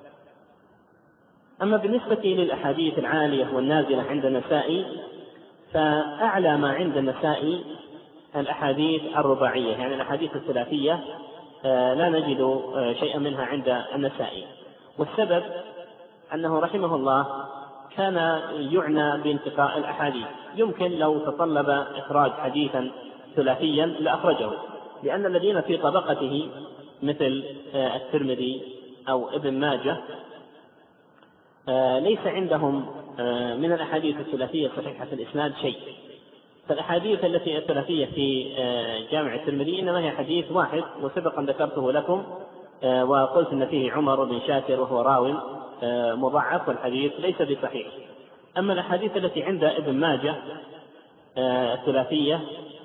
أما بالنسبة للأحاديث العالية والنازلة عند النسائي، فأعلى ما عند النسائي الأحاديث الرباعية، يعني الأحاديث الثلاثية لا نجد شيئا منها عند النسائي. والسبب أنه رحمه الله كان يعنى بانتقاء الأحاديث، يمكن لو تطلب إخراج حديثا ثلاثيا لأخرجه، لأن الذين في طبقته مثل الترمذي أو ابن ماجه ليس عندهم من الأحاديث الثلاثية الصحيحة في الإسناد شيء. فالأحاديث التي الثلاثية في جامع الترمذي إنما هي حديث واحد، وسبقا ذكرته لكم وقلت إن فيه عمر بن شاكر وهو راو مضعف، والحديث ليس بصحيح. أما الأحاديث التي عند ابن ماجه الثلاثية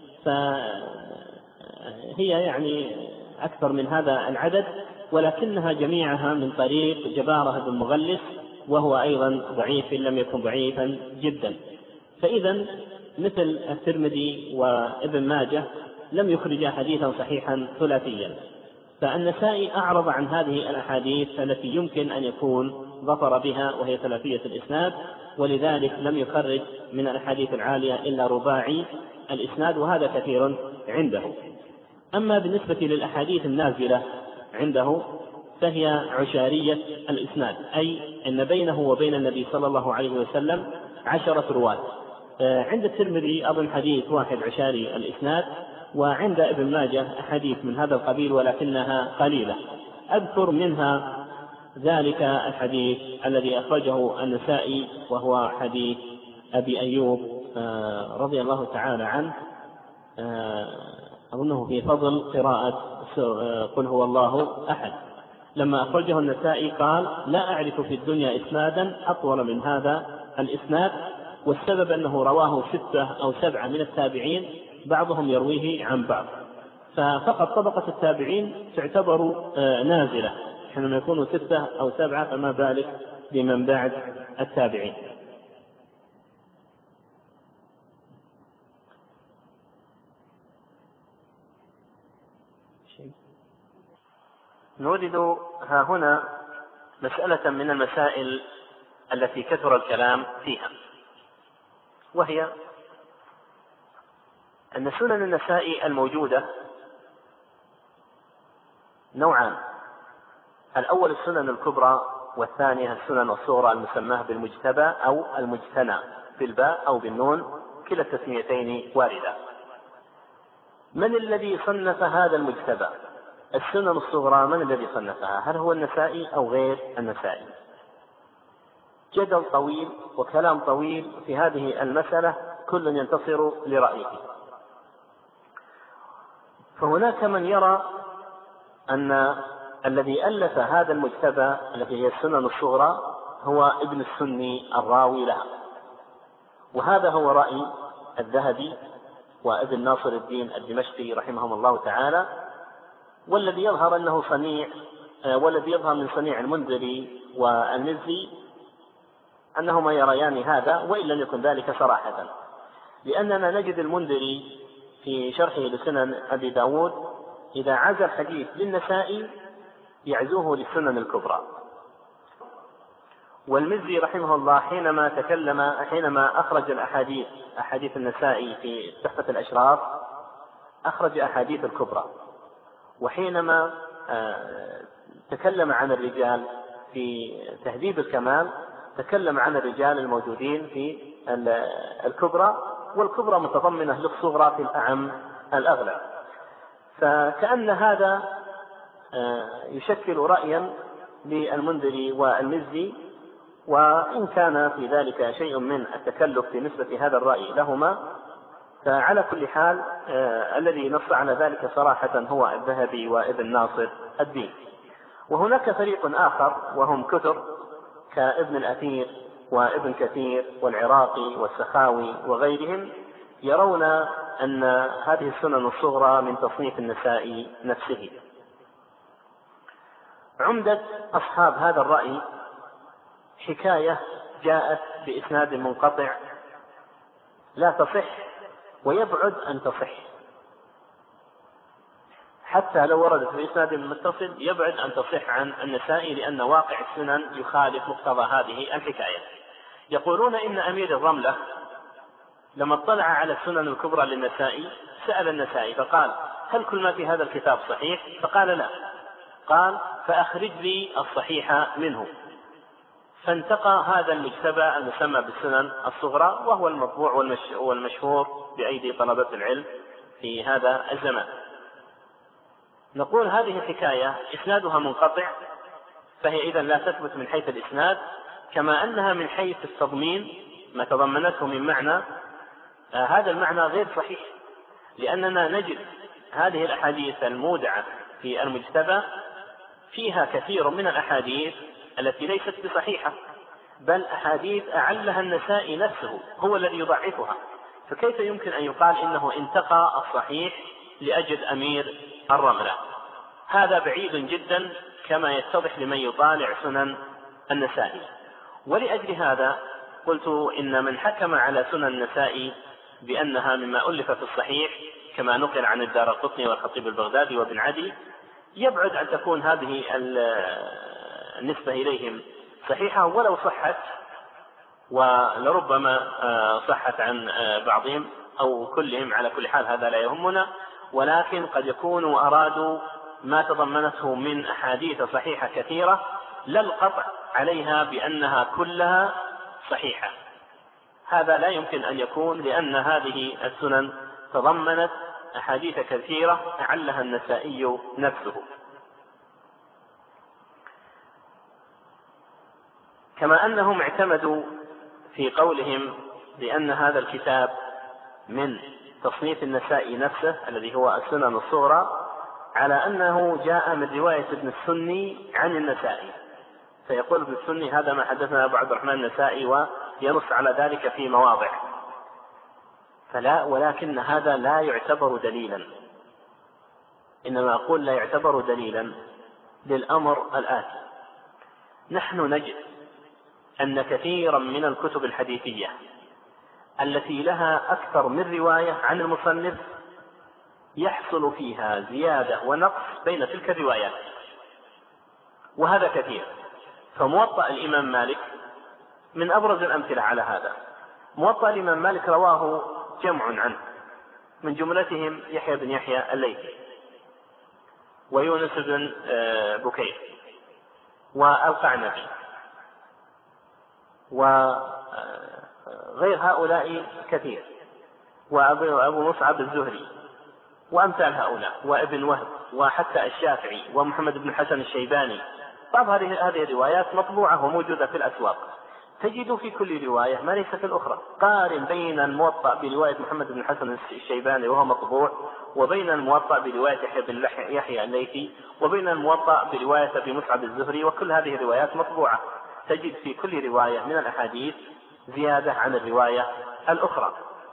فهي يعني أكثر من هذا العدد، ولكنها جميعها من طريق جبارة بن مغلس، وهو أيضا ضعيف إن لم يكن ضعيفا جدا. فإذا مثل الترمذي وابن ماجه لم يخرجا حديثا صحيحا ثلاثيا، فالنسائي أعرض عن هذه الأحاديث التي يمكن أن يكون ظفر بها وهي ثلاثية الإسناد، ولذلك لم يخرج من الأحاديث العالية إلا رباعي الإسناد، وهذا كثير عنده. أما بالنسبة للأحاديث النازلة عنده فهي عشارية الإسناد، أي أن بينه وبين النبي صلى الله عليه وسلم 10 رواة. عند الترمذي أظن حديث واحد عشاري الإسناد، وعند ابن ماجه أحاديث من هذا القبيل ولكنها قليلة. أذكر منها ذلك الحديث الذي أخرجه النسائي، وهو حديث أبي أيوب رضي الله تعالى عنه، أظنه في فضل قراءة قل هو الله أحد. لما أخرجه النسائي قال: لا أعرف في الدنيا إسنادا أطول من هذا الإسناد، والسبب أنه رواه 6 أو 7 من التابعين، بعضهم يرويه عن بعض، ففقط طبقة التابعين تعتبر نازلة، حينما يكونوا 6 أو 7 فما بالك بمن بعد التابعين. نورد ها هنا مسألة من المسائل التي كثر الكلام فيها، وهي أن سنن النسائي الموجودة نوعان: الأول السنن الكبرى، والثانية السنن الصغرى المسماة بالمجتبى أو المجتنى بالباء أو بالنون، كلا التسميتين واردة. من الذي صنف هذا المجتبى؟ السنن الصغرى من الذي صنفها؟ هل هو النسائي أو غير النسائي؟ جدل طويل وكلام طويل في هذه المسألة، كل ينتصر لرأيه. فهناك من يرى أن الذي ألف هذا المجتبى الذي هي السنن الصغرى هو ابن السني الراوي لها، وهذا هو رأي الذهبي وابن ناصر الدين الدمشقي رحمهم الله تعالى، والذي يظهر أنه صنيع، والذي يظهر من صنيع المنذري والمزي أنهما يريان هذا، وإن لم يكن ذلك صراحة، لأننا نجد المنذري في شرحه لسنن أبي داود إذا عزى الحديث للنسائي يعزوه للسنن الكبرى. والمزي رحمه الله حينما أخرج أحاديث النسائي في تحفة الأشراف أخرج أحاديث الكبرى، وحينما تكلم عن الرجال في تهذيب الكمال تكلم عن الرجال الموجودين في الكبرى، والكبرى متضمنة للصغرى في الأعم الأغلى. فكأن هذا يشكل رأيا للمنذري والمزي، وإن كان في ذلك شيء من التكلف في نسبة هذا الرأي لهما، فعلى كل حال الذي نص على ذلك صراحة هو الذهبي وابن ناصر الدين. وهناك فريق آخر وهم كثر كابن الأثير وابن كثير والعراقي والسخاوي وغيرهم، يرون أن هذه السنن الصغرى من تصنيف النسائي نفسه. عمدة أصحاب هذا الرأي حكاية جاءت بإسناد منقطع لا تصح ويبعد أن تصح، حتى لو وردت في إسناد متصل يبعد أن تصح عن النسائي، لأن واقع السنن يخالف مقتضى هذه الحكاية. يقولون إن أمير الرملة لما اطلع على السنن الكبرى للنسائي سأل النسائي فقال: هل كل ما في هذا الكتاب صحيح؟ فقال: لا. قال: فأخرج لي الصحيح منه. فانتقى هذا المجتبى المسمى بالسنن الصغرى، وهو المطبوع والمشهور بأيدي طلبة العلم في هذا الزمان. نقول هذه الحكاية إسنادها منقطع، فهي إذن لا تثبت من حيث الإسناد، كما أنها من حيث التضمين ما تضمنته من معنى هذا المعنى غير صحيح، لأننا نجد هذه الأحاديث المودعة في المجتبى فيها كثير من الأحاديث التي ليست بصحيحة، بل أحاديث أعلها النسائي نفسه هو الذي يضعفها، فكيف يمكن أن يقال إنه انتقى الصحيح لأجل أمير الرملة؟ هذا بعيد جدا كما يتضح لمن يطالع سنن النسائي. ولأجل هذا قلت إن من حكم على سنن النسائي بأنها مما ألف في الصحيح كما نقل عن الدارقطني والخطيب البغدادي وابن عدي، يبعد أن تكون هذه النسبة إليهم صحيحة، ولو صحت ولربما صحت عن بعضهم أو كلهم، على كل حال هذا لا يهمنا، ولكن قد يكونوا أرادوا ما تضمنته من أحاديث صحيحة كثيرة لا القطع عليها بأنها كلها صحيحة. هذا لا يمكن أن يكون، لأن هذه السنن تضمنت أحاديث كثيرة أعلها النسائي نفسه. كما أنهم اعتمدوا في قولهم بأن هذا الكتاب من تصنيف النسائي نفسه الذي هو السنن الصغرى على أنه جاء من رواية ابن السني عن النسائي، فيقول ابن السني: هذا ما حدثنا أبو عبد الرحمن النسائي، وينص على ذلك في مواضع. فلا، ولكن هذا لا يعتبر دليلا، إنما أقول لا يعتبر دليلا للأمر الآتي: نحن نجد أن كثيرا من الكتب الحديثية التي لها أكثر من رواية عن المصنف يحصل فيها زيادة ونقص بين تلك الروايات، وهذا كثير. فموطأ الإمام مالك من أبرز الأمثلة على هذا. موطأ الإمام مالك رواه جمع عنه، من جملتهم يحيى بن يحيى الليثي ويونس بن بكير والقعنبي وغير هؤلاء كثير، وأبو مصعب الزهري وأمثال هؤلاء، وابن وهب، وحتى الشافعي ومحمد بن حسن الشيباني. طب هذه الروايات مطبوعة وموجودة في الأسواق، تجد في كل رواية ما ليس في الأخرى. قارن بين الموطأ برواية محمد بن حسن الشيباني وهو مطبوع، وبين الموطأ برواية يحيى بن يحيى الليثي، وبين الموطأ برواية أبي مصعب الزهري، وكل هذه الروايات مطبوعة. تجد في كل رواية من الأحاديث زيادة عن الرواية الأخرى.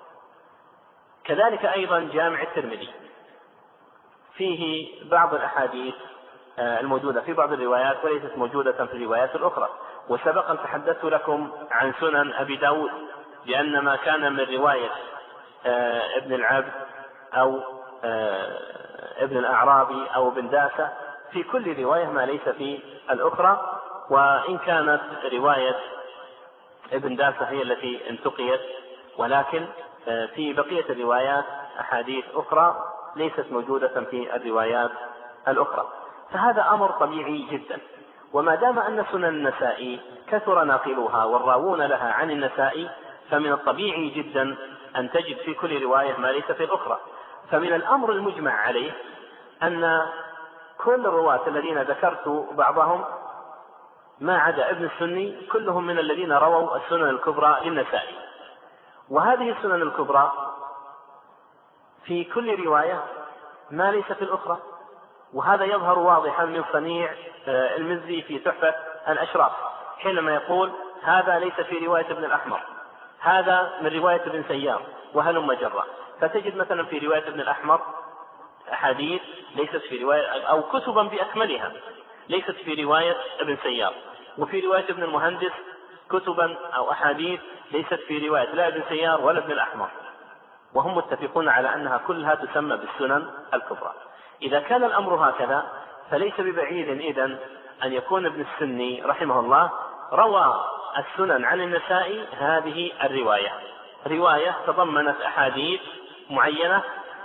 كذلك أيضا جامع الترمذي فيه بعض الأحاديث الموجودة في بعض الروايات وليست موجودة في الروايات الأخرى. وسبق أن تحدثت لكم عن سنن أبي داود بأن ما كان من رواية ابن العبد أو ابن الأعرابي أو ابن داسة في كل رواية ما ليس في الأخرى، وإن كانت رواية ابن داسة هي التي انتقيت، ولكن في بقية الروايات أحاديث أخرى ليست موجودة في الروايات الأخرى، فهذا أمر طبيعي جدا. وما دام أن سنن النسائي كثر ناقلوها والراوون لها عن النسائي، فمن الطبيعي جدا أن تجد في كل رواية ما ليس في الأخرى. فمن الأمر المجمع عليه أن كل الرواة الذين ذكرت بعضهم ما عدا ابن السني كلهم من الذين رووا السنن الكبرى للنسائي، وهذه السنن الكبرى في كل رواية ما ليس في الأخرى، وهذا يظهر واضحا من صنيع المزي في تحفة الأشراف حينما يقول هذا ليس في رواية ابن الأحمر، هذا من رواية ابن سيار وهلم جرة. فتجد مثلا في رواية ابن الأحمر أحاديث ليست في رواية أو كتبا بأكملها ليست في رواية ابن سيار، وفي رواية ابن المهندس كتبا أو أحاديث ليست في رواية لا ابن سيار ولا ابن الأحمر، وهم متفقون على أنها كلها تسمى بالسنن الكبرى. إذا كان الأمر هكذا فليس ببعيد إذن أن يكون ابن السني رحمه الله روى السنن عن النسائي هذه الرواية، رواية تضمنت أحاديث معينة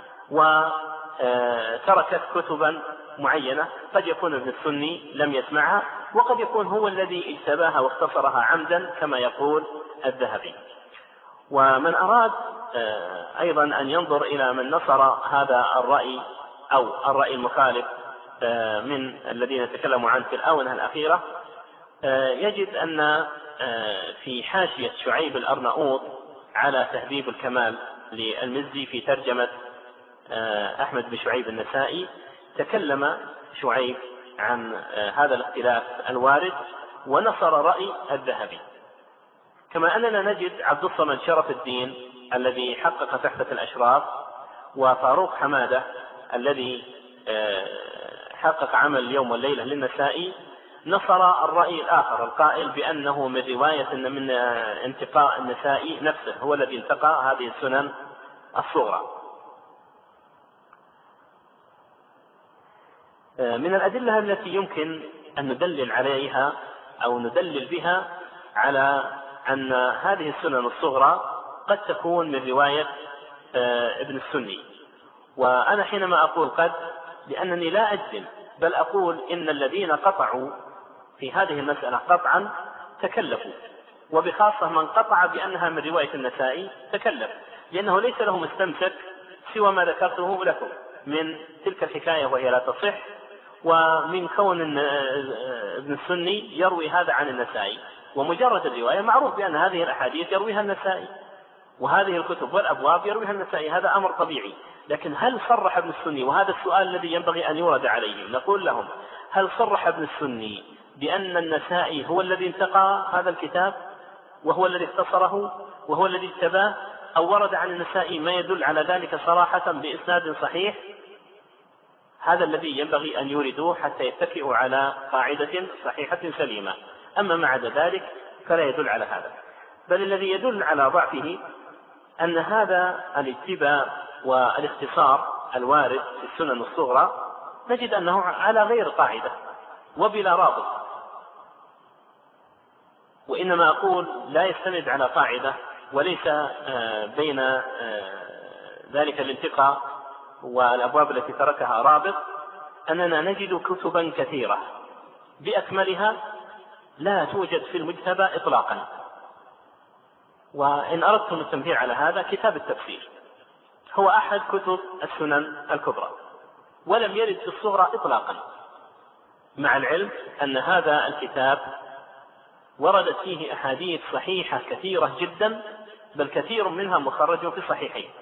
وتركت كتبا معينة، قد يكون ابن السني لم يسمعها، وقد يكون هو الذي اجتباها واختصرها عمدا كما يقول الذهبي. ومن أراد أيضا أن ينظر إلى من نصر هذا الرأي أو الرأي المخالف من الذين تكلموا عنه في الآونة الأخيرة، يجد أن في حاشية شعيب الأرناؤوط على تهذيب الكمال للمزي في ترجمة أحمد بن شعيب النسائي تكلم شعيب عن هذا الاختلاف الوارد ونصر رأي الذهبي. كما أننا نجد عبد الصمد شرف الدين الذي حقق تحفة الأشراف، وفاروق حمادة الذي حقق عمل اليوم والليلة للنسائي، نصر الرأي الآخر القائل بأنه من رواية من انتقاء النسائي نفسه هو الذي انتقى هذه السنن الصغرى. من الأدلة التي يمكن أن ندلل عليها أو ندلل بها على أن هذه السنن الصغرى قد تكون من رواية ابن السني، وأنا حينما أقول قد لأنني لا أجزم، بل أقول إن الذين قطعوا في هذه المسألة قطعا تكلفوا، وبخاصة من قطع بأنها من رواية النسائي تكلف، لأنه ليس له مستمسك سوى ما ذكرته لكم من تلك الحكاية وهي لا تصح، ومن كون ابن السني يروي هذا عن النسائي، ومجرد الرواية معروف بأن هذه الأحاديث يرويها النسائي وهذه الكتب والأبواب يرويها النسائي، هذا أمر طبيعي. لكن هل صرح ابن السني، وهذا السؤال الذي ينبغي أن يورد عليهم، نقول لهم هل صرح ابن السني بأن النسائي هو الذي انتقى هذا الكتاب وهو الذي اختصره وهو الذي اجتباه، أو ورد عن النسائي ما يدل على ذلك صراحة بإسناد صحيح؟ هذا الذي ينبغي أن يوردوه حتى يتكئوا على قاعدة صحيحة سليمة. أما ما عدا ذلك فلا يدل على هذا، بل الذي يدل على ضعفه أن هذا الاجتباء والاختصار الوارد في السنن الصغرى نجد أنه على غير قاعدة وبلا رابط، وإنما أقول لا يستند على قاعدة وليس بين ذلك الانتقاء والأبواب التي تركها رابط، أننا نجد كتبا كثيرة بأكملها لا توجد في المجتبى إطلاقا. وإن أردتم التنبيه على هذا، كتاب التفسير هو أحد كتب السنن الكبرى ولم يرد في الصغرى إطلاقا، مع العلم أن هذا الكتاب وردت فيه أحاديث صحيحة كثيرة جدا، بل كثير منها مخرج في صحيحين.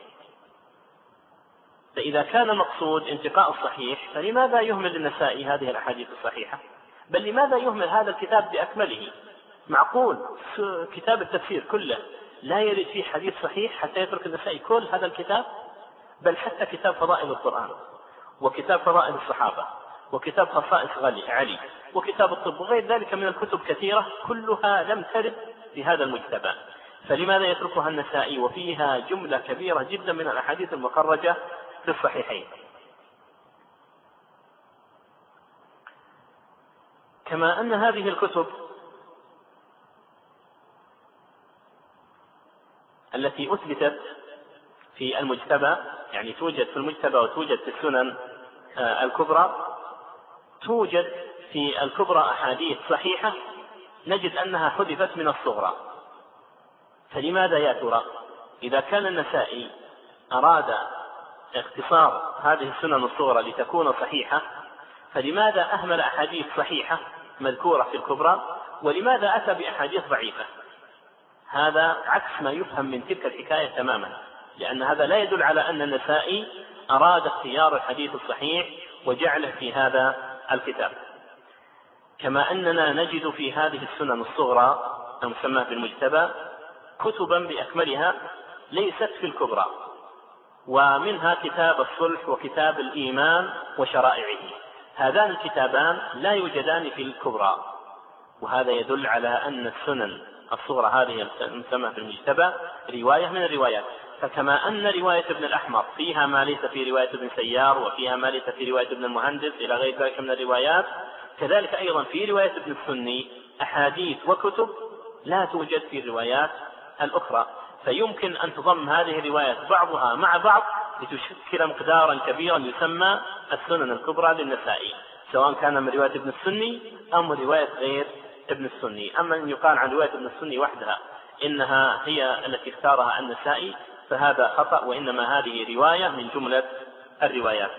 فإذا كان مقصود انتقاء الصحيح فلماذا يهمل النسائي هذه الأحاديث الصحيحة؟ بل لماذا يهمل هذا الكتاب بأكمله؟ معقول كتاب التفسير كله لا يرد فيه حديث صحيح حتى يترك النسائي كل هذا الكتاب؟ بل حتى كتاب فضائل القرآن وكتاب فضائل الصحابة وكتاب خصائص علي وكتاب الطب وغير ذلك من الكتب كثيرة كلها لم ترد في هذا المجتبى، فلماذا يتركها النسائي وفيها جملة كبيرة جدا من الأحاديث المخرجة في الصحيحين؟ كما أن هذه الكتب التي أثبتت في المجتبى، يعني توجد في المجتبى وتوجد في السنن الكبرى، توجد في الكبرى أحاديث صحيحة نجد أنها حذفت من الصغرى. فلماذا يا ترى؟ إذا كان النسائي أراد اختصار هذه السنن الصغرى لتكون صحيحة، فلماذا أهمل أحاديث صحيحة مذكورة في الكبرى، ولماذا أتى بأحاديث ضعيفة؟ هذا عكس ما يفهم من تلك الحكاية تماما، لأن هذا لا يدل على أن النسائي أراد اختيار الحديث الصحيح وجعله في هذا الكتاب. كما أننا نجد في هذه السنن الصغرى المسمى بالمجتبى كتبا بأكملها ليست في الكبرى، ومنها كتاب الصلح وكتاب الإيمان وشرائعه. هذان الكتابان لا يوجدان في الكبرى، وهذا يدل على أن السنن الصغرى هذه المسمى بالمجتبى رواية من الروايات. فكما أن رواية ابن الأحمر فيها ما ليس في رواية ابن سيار، وفيها ما ليس في رواية ابن المهندس إلى غير ذلك من الروايات، كذلك أيضا في رواية ابن السني أحاديث وكتب لا توجد في الروايات الأخرى. فيمكن أن تضم هذه الروايات بعضها مع بعض لتشكل مقدارا كبيرا يسمى السنن الكبرى للنسائي، سواء كان من رواية ابن السني أو من رواية غير ابن السني. أما أن يقال عن رواية ابن السني وحدها إنها هي التي اختارها النسائي فهذا خطأ، وإنما هذه رواية من جملة الروايات.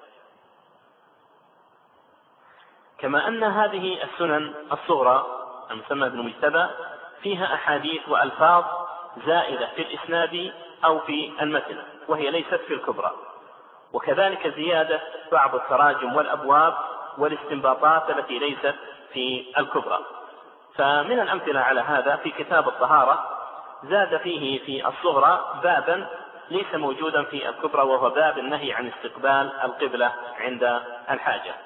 كما أن هذه السنن الصغرى المسمى بالمجتبى فيها أحاديث وألفاظ زائدة في الإسناد أو في المتن، وهي ليست في الكبرى، وكذلك زيادة بعض التراجم والأبواب والاستنباطات التي ليست في الكبرى. فمن الأمثلة على هذا في كتاب الطهارة زاد فيه في الصغرى بابا ليس موجودا في الكبرى، وهو باب النهي عن استقبال القبلة عند الحاجة.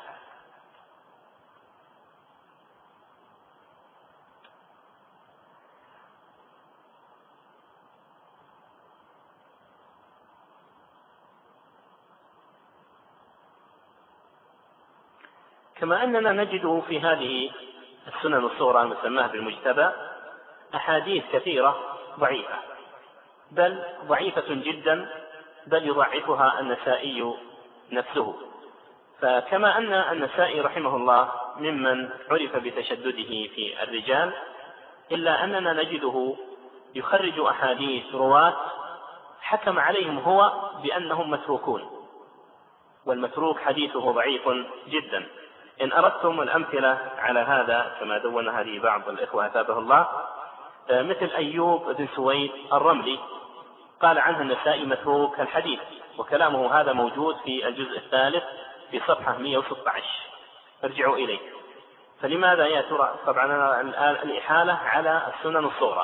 كما أننا نجد في هذه السنن الصغرى المسماة بالمجتبى أحاديث كثيرة ضعيفة، بل ضعيفة جدا، بل يضعفها النسائي نفسه. فكما أن النسائي رحمه الله ممن عرف بتشدده في الرجال، إلا أننا نجده يخرج أحاديث رواة حكم عليهم هو بأنهم متروكون، والمتروك حديثه ضعيف جدا. إن أردتم الأمثلة على هذا كما دون هذه بعض الإخوة أثابه الله، مثل أيوب بن سويد الرملي قال عنه النسائي متروك الحديث، وكلامه هذا موجود في الجزء الثالث في صفحة 116، ارجعوا إليه. فلماذا يا ترى؟ طبعا الإحالة على السنن الصغرى.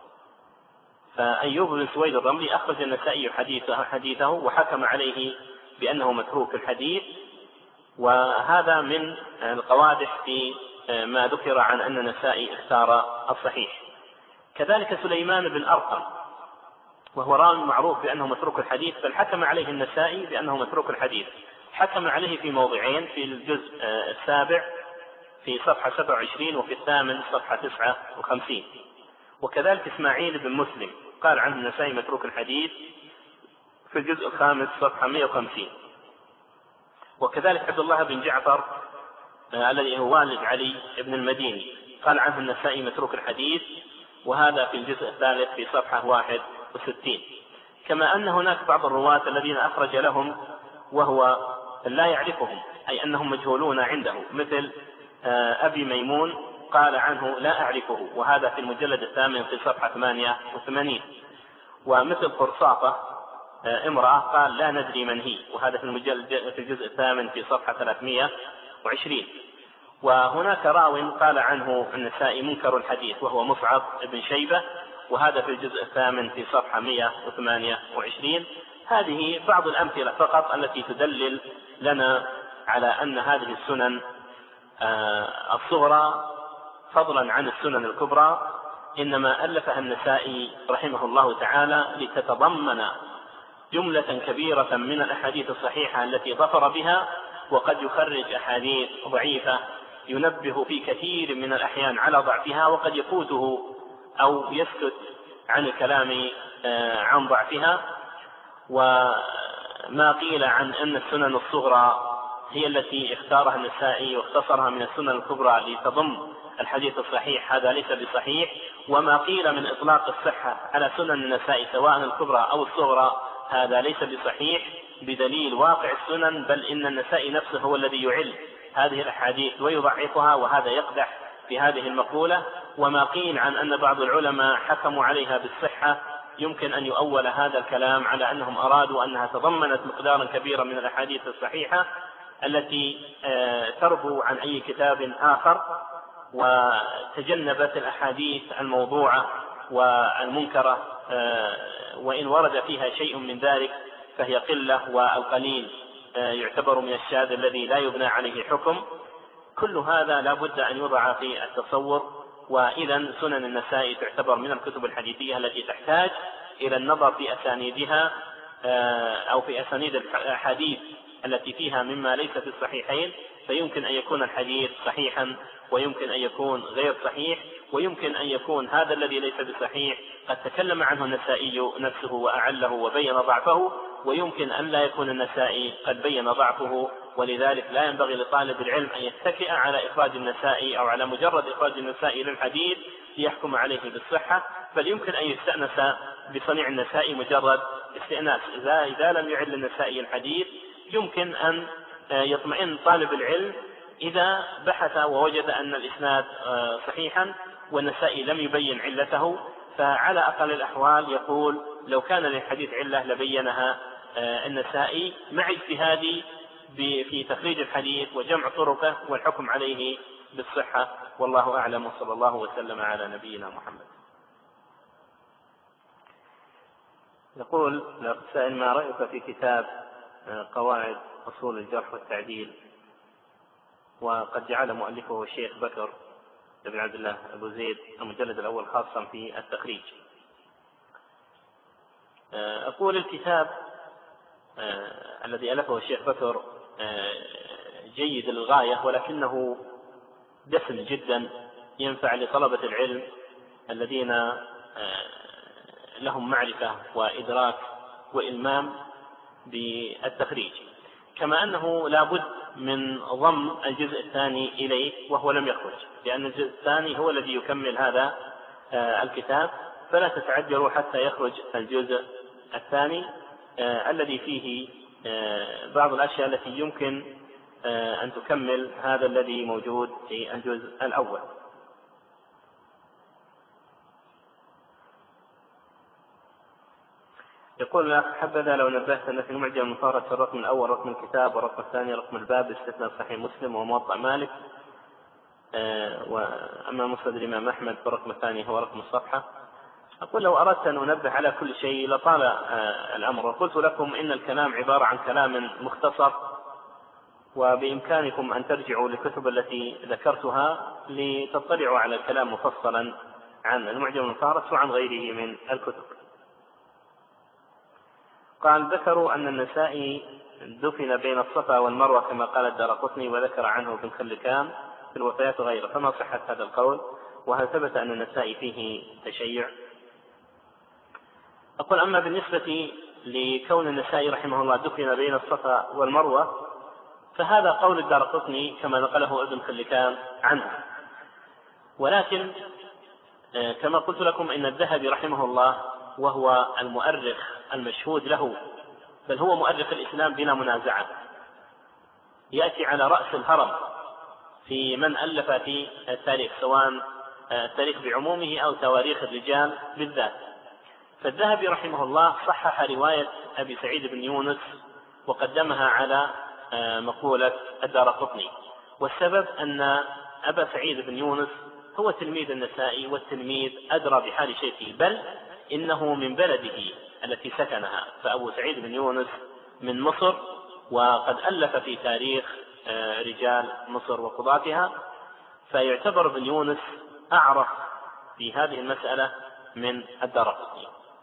فأيوب بن سويد الرملي أخرج النسائي حديثه وحكم عليه بأنه متروك الحديث، وهذا من القوادح في ما ذكر عن أن النسائي اختار الصحيح. كذلك سليمان بن أرقم وهو راوي معروف بأنه متروك الحديث، بل حكم عليه النسائي بأنه متروك الحديث، حكم عليه في موضعين، في الجزء السابع في صفحة 27 وفي الثامن صفحة 59. وكذلك إسماعيل بن مسلم قال عنه النسائي متروك الحديث في الجزء الخامس صفحة 150. وكذلك عبد الله بن جعفر الذي هو والد علي بن المديني قال عنه النسائي متروك الحديث، وهذا في الجزء الثالث في صفحة 61. كما أن هناك بعض الرواة الذين أخرج لهم وهو لا يعرفهم، أي أنهم مجهولون عنده، مثل أبي ميمون قال عنه لا أعرفه، وهذا في المجلد الثامن في صفحة 88. ومثل قرصافة امرأة قال لا ندري من هي، وهذا في الجزء الثامن في صفحة 320. وهناك راو قال عنه النسائي منكر الحديث وهو مصعب بن شيبة، وهذا في الجزء الثامن في صفحة 128. هذه بعض الأمثلة فقط التي تدلل لنا على أن هذه السنن الصغرى فضلا عن السنن الكبرى إنما ألفها النسائي رحمه الله تعالى لتتضمن جملة كبيرة من الأحاديث الصحيحة التي ظفر بها، وقد يخرج أحاديث ضعيفة ينبه في كثير من الأحيان على ضعفها، وقد يفوته أو يسكت عن الكلام عن ضعفها. وما قيل عن أن السنن الصغرى هي التي اختارها النسائي واختصرها من السنن الكبرى لتضم الحديث الصحيح، هذا ليس بصحيح. وما قيل من إطلاق الصحة على سنن النسائي سواء الكبرى أو الصغرى هذا ليس بصحيح بدليل واقع السنن، بل إن النسائي نفسه هو الذي يعل هذه الأحاديث ويضعفها، وهذا يقدح في هذه المقولة. وما قيل عن أن بعض العلماء حكموا عليها بالصحة يمكن أن يؤول هذا الكلام على أنهم أرادوا أنها تضمنت مقدارا كبيرا من الأحاديث الصحيحة التي تربو عن أي كتاب آخر، وتجنبت الأحاديث الموضوعة والمنكرة، وإن ورد فيها شيء من ذلك فهي قلة، والقليل يعتبر من الشاذ الذي لا يبنى عليه حكم. كل هذا لا بد أن يوضع في التصور. وإذا سنن النسائي تعتبر من الكتب الحديثية التي تحتاج إلى النظر في أسانيدها أو في أسانيد الحديث التي فيها مما ليس في الصحيحين، فيمكن أن يكون الحديث صحيحا ويمكن أن يكون غير صحيح، ويمكن أن يكون هذا الذي ليس بصحيح قد تكلم عنه النسائي نفسه وأعله وبين ضعفه، ويمكن أن لا يكون النسائي قد بين ضعفه. ولذلك لا ينبغي لطالب العلم أن يتكئ على إخراج النسائي أو على مجرد إخراج النسائي للحديث ليحكم عليه بالصحة، بل يمكن أن يستأنس بصنيع النسائي مجرد استئناس. إذا لم يعل النسائي الحديث يمكن أن يطمئن طالب العلم إذا بحث ووجد أن الإسناد صحيحا والنسائي لم يبين علته، فعلى أقل الأحوال يقول لو كان للحديث علة لبينها النسائي، مع اجتهادي في تخريج الحديث وجمع طرقه والحكم عليه بالصحة. والله أعلم، وصلى الله وسلم على نبينا محمد. يقول السائل: ما رأيك في كتاب قواعد أصول الجرح والتعديل، وقد جعل مؤلفه الشيخ بكر بن عبد الله أبو زيد المجلد الأول خاصا في التخريج. أقول الكتاب الذي ألفه الشيخ بكر جيد للغاية، ولكنه دسم جدا ينفع لطلبة العلم الذين لهم معرفة وإدراك وإلمام بالتخريج، كما أنه لا بد من ضم الجزء الثاني إليه وهو لم يخرج، لأن الجزء الثاني هو الذي يكمل هذا الكتاب، فلا تتعجلوا حتى يخرج الجزء الثاني الذي فيه بعض الأشياء التي يمكن أن تكمل هذا الذي موجود في الجزء الأول. يقول الأخ: حبذا لو نبهت أن في المعجم المفارق الرقم الأول رقم الكتاب، والرقم الثاني رقم الباب باستثناء صحيح مسلم وموطأ مالك، وأما مسند الإمام أحمد فالرقم الثاني هو رقم الصفحة. أقول لو أردت أن أنبه على كل شيء لطال الأمر، وقلت لكم إن الكلام عبارة عن كلام مختصر، وبإمكانكم أن ترجعوا للكتب التي ذكرتها لتطلعوا على الكلام مفصلا عن المعجم المفارق وعن غيره من الكتب. قال: ذكروا أن النسائي دفن بين الصفا والمروة كما قال الدارقطني، وذكر عنه ابن خلكان في الوفيات وغيره، فما صحة هذا القول؟ وهل ثبت أن النسائي فيه تشيع؟ أقول: أما بالنسبة لكون النسائي رحمه الله دفن بين الصفا والمروة فهذا قول الدارقطني كما نقله ابن خلكان عنه، ولكن كما قلت لكم إن الذهبي رحمه الله وهو المؤرخ المشهود له، بل هو مؤرخ الإسلام بلا منازعة، يأتي على رأس الهرم في من ألف في التاريخ، سواء التاريخ بعمومه أو تواريخ الرجال بالذات. فالذهبي رحمه الله صحح رواية أبي سعيد بن يونس وقدمها على مقولة الدارقطني، والسبب أن أبا سعيد بن يونس هو تلميذ النسائي، والتلميذ أدرى بحال شيخه، بل إنه من بلده التي سكنها، فأبو سعيد بن يونس من مصر، وقد ألف في تاريخ رجال مصر وقضاتها، فيعتبر ابن يونس أعرف في هذه المسألة من الدارقطني.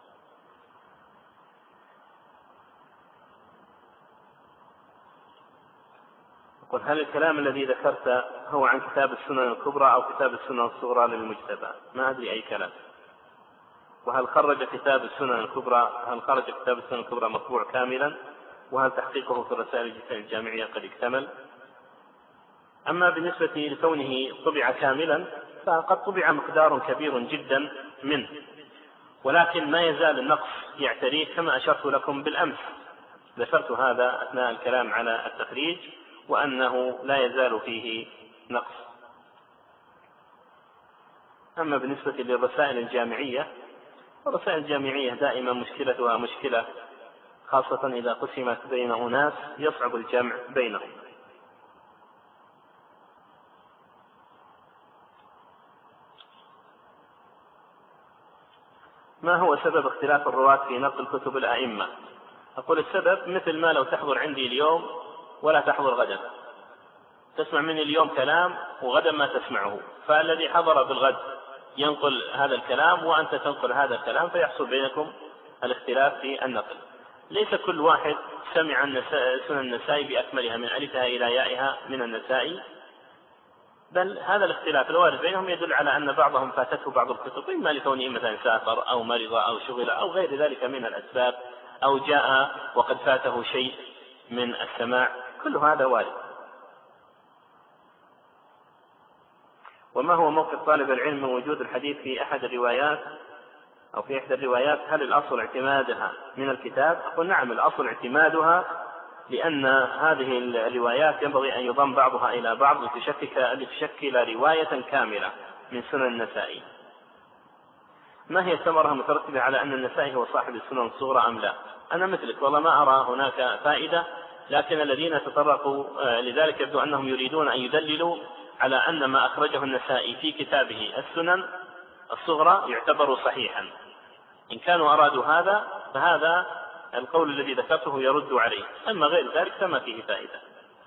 قل: هل الكلام الذي ذكرت هو عن كتاب السنن الكبرى أو كتاب السنن الصغرى للمجتبى؟ ما أدري أي كلام. وهل خرج كتاب السنن الكبرى مطبوع كاملا وهل تحقيقه في الرسائل الجامعية قد اكتمل؟ أما بالنسبة لكونه طبع كاملا فقد طبع مقدار كبير جدا منه، ولكن ما يزال النقص يعتريه كما أشرت لكم بالأمس، ذكرت هذا أثناء الكلام على التخريج وأنه لا يزال فيه نقص. أما بالنسبة للرسائل الجامعية، الرسائل الجامعية دائما مشكلتها مشكلة، خاصة إذا قسمت بين أناس يصعب الجمع بينهم. ما هو سبب اختلاف الرواة في نقل كتب الأئمة؟ أقول السبب مثل ما لو تحضر عندي اليوم ولا تحضر غدا، تسمع مني اليوم كلام وغدا ما تسمعه، فالذي حضر بالغد ينقل هذا الكلام وأنت تنقل هذا الكلام، فيحصل بينكم الاختلاف في النقل. ليس كل واحد سمع سنن النسائي بأكملها من ألفها إلى يائها من النسائي، بل هذا الاختلاف الوارد بينهم يدل على أن بعضهم فاتته بعض الكتب، إما لكونه مثلا سافر أو مرض أو شغل أو غير ذلك من الأسباب، أو جاء وقد فاته شيء من السماع، كل هذا وارد. وما هو موقف طالب العلم من وجود الحديث في أحد الروايات أو في إحدى الروايات؟ هل الأصل اعتمادها من الكتاب؟ أقول نعم، الأصل اعتمادها، لأن هذه الروايات ينبغي أن يضم بعضها إلى بعض لتشكل رواية كاملة من سنن النسائي. ما هي الثمرة المترتبة على أن النسائي هو صاحب السنن الصغرى أم لا؟ أنا مثلك والله ما أرى هناك فائدة، لكن الذين تطرقوا لذلك يبدو أنهم يريدون أن يدللوا على أن ما أخرجه النسائي في كتابه السنن الصغرى يعتبر صحيحا. إن كانوا أرادوا هذا فهذا القول الذي ذكرته يرد عليه، أما غير ذلك فما فيه فائدة.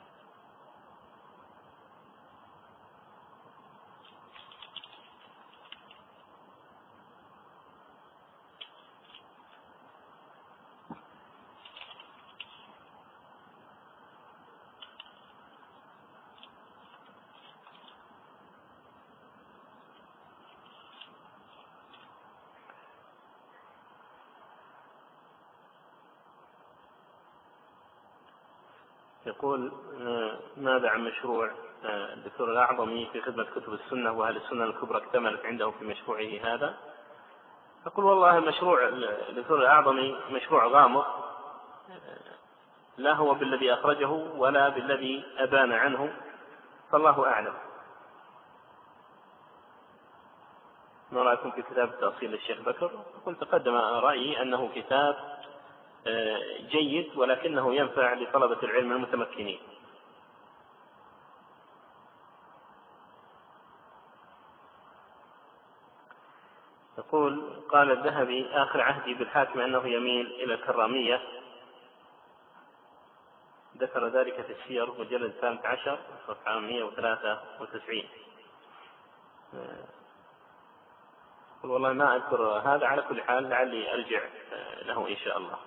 يقول ماذا عن مشروع الدكتور الأعظمي في خدمة كتب السنة، وهل السنة الكبرى اكتملت عنده في مشروعه هذا؟ أقول والله مشروع الدكتور الأعظمي مشروع غامض، لا هو بالذي أخرجه ولا بالذي أبان عنه، فالله أعلم. ما رأيكم في كتاب تأصيل الشيخ بكر؟ قلت تقدم رأيي أنه كتاب جيد ولكنه ينفع لطلبة العلم المتمكنين. يقول قال الذهبي آخر عهدي بالحاكم أنه يميل إلى الكرامية، ذكر ذلك في السير مجلد 13 صفحة 193. يقول والله ما أذكر هذا، على كل حال لعلي أرجع له إن شاء الله.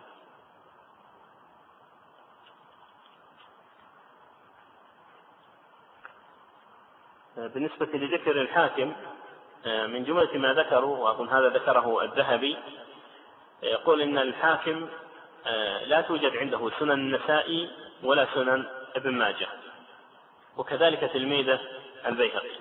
بالنسبة لذكر الحاكم من جملة ما ذكروا، وأظن هذا ذكره الذهبي، يقول إن الحاكم لا توجد عنده سنن النسائي ولا سنن ابن ماجه، وكذلك تلميذه البيهقي.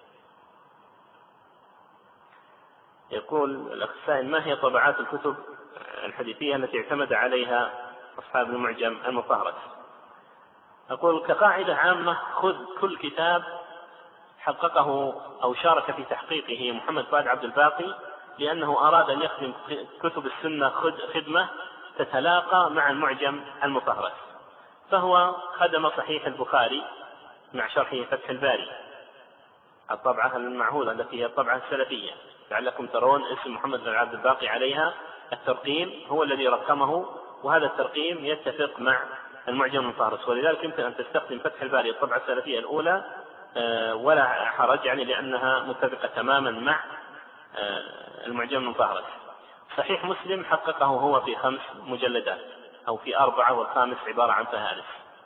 يقول الأخ السائل ما هي طبعات الكتب الحديثية التي اعتمد عليها أصحاب المعجم المفهرس؟ أقول كقاعدة عامة خذ كل كتاب حققه أو شارك في تحقيقه محمد فؤاد عبد الباقي، لأنه أراد أن يخدم كتب السنة خدمة تتلاقى مع المعجم المفهرس، فهو خدم صحيح البخاري مع شرحه فتح الباري، الطبعة المعهودة التي هي الطبعة السلفية، لعلكم ترون اسم محمد بن عبد الباقي عليها، الترقيم هو الذي رقمه، وهذا الترقيم يتفق مع المعجم المفهرس، ولذلك يمكن أن تستخدم فتح الباري الطبعة السلفية الأولى ولا حرج، يعني لأنها متفقة تماما مع المعجم المفهرس. صحيح مسلم حققه هو في 5 مجلدات أو في 4، والخامس عبارة عن فهارس.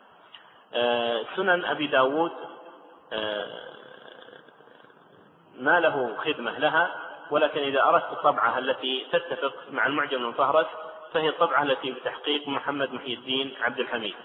سنن أبي داود ما له خدمة لها، ولكن إذا أردت الطبعة التي تتفق مع المعجم المفهرس فهي الطبعة التي بتحقيق محمد محي الدين عبد الحميد.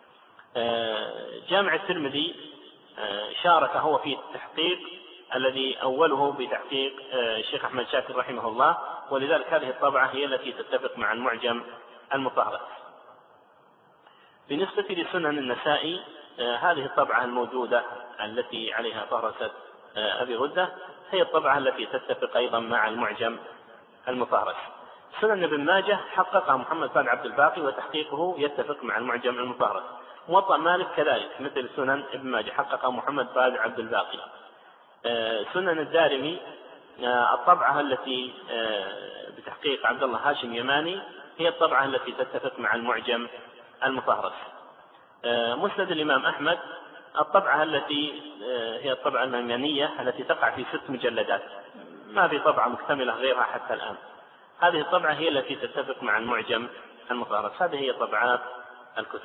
جامع الترمذي شارك هو في التحقيق الذي أوله بتحقيق الشيخ أحمد شاكر رحمه الله، ولذلك هذه الطبعة هي التي تتفق مع المعجم المفهرس. بالنسبة لسنن النسائي هذه الطبعة الموجودة التي عليها فهرسة أبي غدة هي الطبعة التي تتفق أيضا مع المعجم المفهرس. سنن ابن ماجه حققها محمد فؤاد عبد الباقي وتحقيقه يتفق مع المعجم المفهرس. موطأ مالك كذلك مثل سنن ابن ماجه حققها محمد فؤاد عبد الباقي. سنن الدارمي الطبعة التي بتحقيق عبد الله هاشم يماني هي الطبعة التي تتفق مع المعجم المفهرس. مسند الإمام أحمد الطبعة التي هي الطبعة الميمانية التي تقع في 6 مجلدات، ما في طبعة مكتملة غيرها حتى الآن. هذه الطبعة هي التي تتفق مع المعجم المفهرس. هذه هي طبعات الكتب.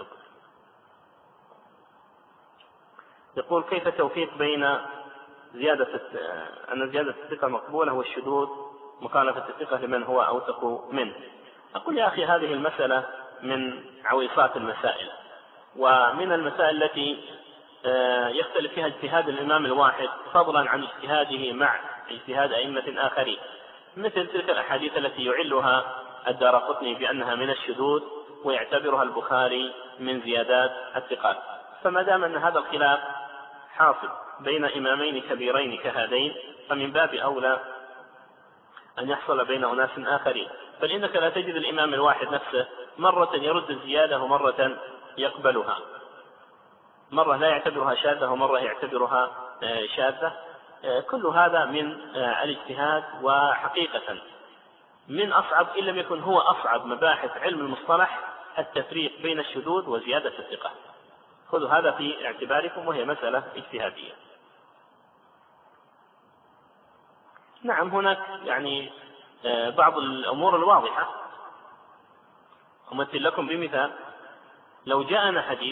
يقول كيف توفيق بين أن زيادة الثقة مقبولة والشذوذ مخالفة الثقة لمن هو أوثق منه؟ أقول يا أخي هذه المسألة من عويصات المسائل، ومن المسائل التي يختلف فيها اجتهاد الإمام الواحد فضلا عن اجتهاده مع اجتهاد أئمة آخرين، مثل تلك الأحاديث التي يعلها الدارقطني بأنها من الشذوذ ويعتبرها البخاري من زيادات الثقات. فما دام أن هذا الخلاف حاصل بين إمامين كبيرين كهذين فمن باب أولى أن يحصل بين أناس آخرين، بل إنك لا تجد الإمام الواحد نفسه مرة يرد الزيادة ومرة يقبلها، مرة لا يعتبرها شاذة ومرة يعتبرها شاذة. كل هذا من الاجتهاد، وحقيقة من أصعب إن لم يكن هو أصعب مباحث علم المصطلح التفريق بين الشذوذ وزيادة الثقة. خذوا هذا في اعتباركم، وهي مسألة اجتهادية. نعم هناك يعني بعض الأمور الواضحة. أمثل لكم بمثال: لو جاءنا حديث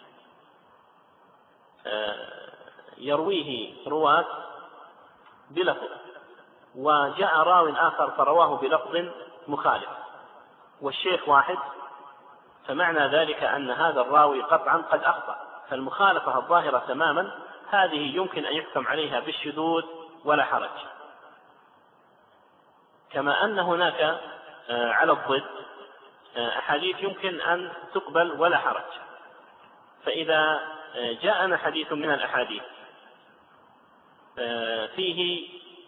يرويه رواة بلفظ وجاء راو آخر فرواه بلفظ مخالف والشيخ واحد، فمعنى ذلك أن هذا الراوي قطعا قد أخطأ، فالمخالفة الظاهرة تماما هذه يمكن أن يحكم عليها بالشذوذ ولا حرج. كما أن هناك على الضد أحاديث يمكن أن تقبل ولا حرج. فإذا جاءنا حديث من الأحاديث فيه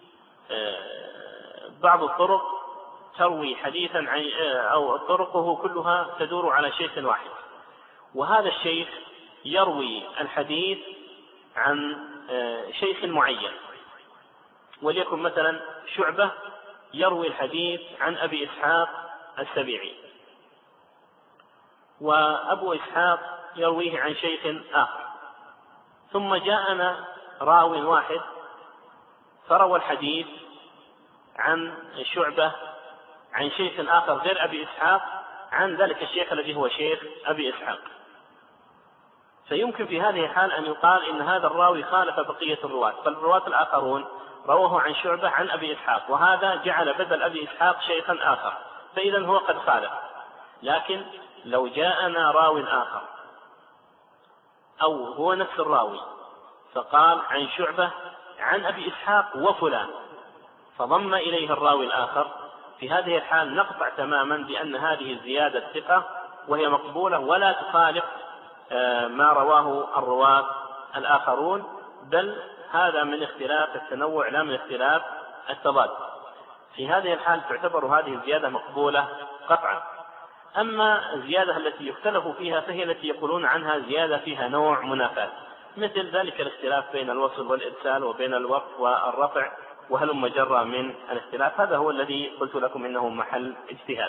بعض الطرق تروي حديثا أو طرقه كلها تدور على شيخ واحد، وهذا الشيخ يروي الحديث عن شيخ معين، وليكن مثلا شعبة يروي الحديث عن أبي إسحاق السبيعي، وأبو إسحاق يرويه عن شيخ آخر، ثم جاءنا راو واحد فروى الحديث عن شعبة عن شيخ آخر غير أبي إسحاق عن ذلك الشيخ الذي هو شيخ أبي إسحاق. فيمكن في هذه الحال أن يقال إن هذا الراوي خالف بقية الرواة، فالرواة الآخرون رواه عن شعبة عن أبي إسحاق، وهذا جعل بدل أبي إسحاق شيخا آخر، فإذا هو قد خالف. لكن لو جاءنا راو آخر أو هو نفس الراوي فقال عن شعبة عن أبي إسحاق وفلان، فضم إليه الراوي الآخر، في هذه الحال نقطع تماما بأن هذه الزيادة ثقة وهي مقبولة ولا تخالف ما رواه الرواة الآخرون، بل هذا من اختلاف التنوع لا من اختلاف التضاد. في هذه الحال تعتبر هذه الزيادة مقبولة قطعا. أما الزيادة التي يختلف فيها فهي التي يقولون عنها زيادة فيها نوع منافاة، مثل ذلك الاختلاف بين الوصل والإرسال وبين الوقف والرفع وهلم جرى من الاختلاف. هذا هو الذي قلت لكم إنه محل اجتهاد.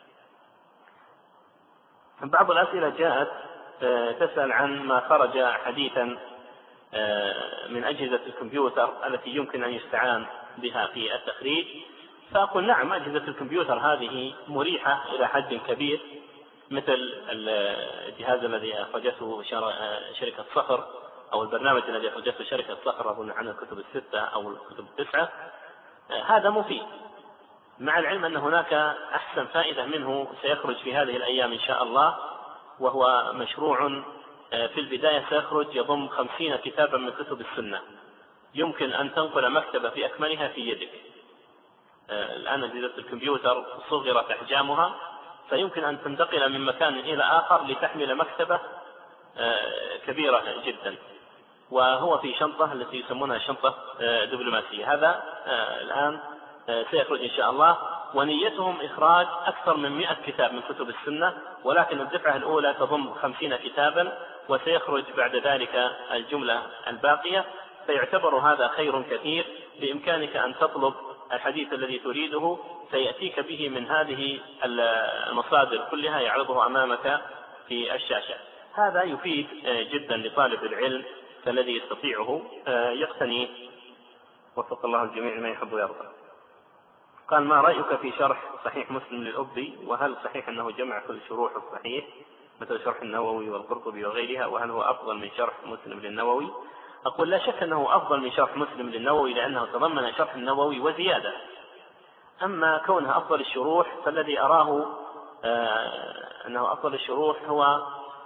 بعض الأسئلة جاءت تسأل عن ما خرج حديثا من أجهزة الكمبيوتر التي يمكن أن يستعان بها في التخريج، فأقول نعم أجهزة الكمبيوتر هذه مريحة إلى حد كبير، مثل الجهاز الذي أخرجته شركة صخر أو البرنامج الذي أخرجته شركة صخر أظن عن الكتب 6 أو الكتب 9، هذا مفيد مع العلم أن هناك أحسن فائدة منه سيخرج في هذه الأيام إن شاء الله، وهو مشروع في البداية سيخرج يضم 50 كتابا من كتب السنة، يمكن أن تنقل مكتبة في أكملها في يدك. الآن أجهزة الكمبيوتر صغرت أحجامها، فيمكن أن تنتقل من مكان إلى آخر لتحمل مكتبة كبيرة جدا، وهو في شنطة التي يسمونها شنطة دبلوماسية. هذا الآن سيخرج إن شاء الله، ونيتهم إخراج أكثر من 100 كتاب من كتب السنة، ولكن الدفعة الأولى تضم 50 كتابا، وسيخرج بعد ذلك الجملة الباقية. فيعتبر هذا خير كثير، بإمكانك أن تطلب الحديث الذي تريده سيأتيك به من هذه المصادر كلها، يعرضه أمامك في الشاشة. هذا يفيد جدا لطالب العلم، فالذي يستطيعه يقتنيه، وفق الله الجميع ما يحب ويرضى. قال: ما رأيك في شرح صحيح مسلم للأبي؟ وهل صحيح أنه جمع كل شروح الصحيح مثل شرح النووي والقرطبي وغيرها؟ وهل هو أفضل من شرح مسلم للنووي؟ أقول: لا شك أنه أفضل من شرح مسلم للنووي، لأنه تضمن شرح النووي وزيادة. أما كونها أفضل الشروح، فالذي أراه أنه أفضل الشروح هو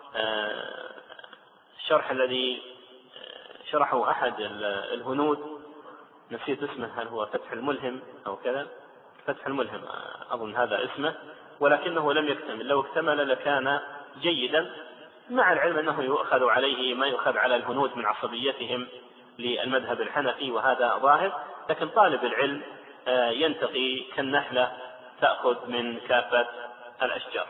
الشرح الذي شرحه أحد الهنود، نسيت اسمه، هل هو فتح الملهم أو كذا؟ فتح الملهم أظن هذا اسمه، ولكنه لم يكتمل. لو اكتمل لكان جيدا، مع العلم أنه يؤخذ عليه ما يؤخذ على الهنود من عصبيتهم للمذهب الحنفي، وهذا ظاهر. لكن طالب العلم ينتقي كالنحلة تأخذ من كافة الأشجار.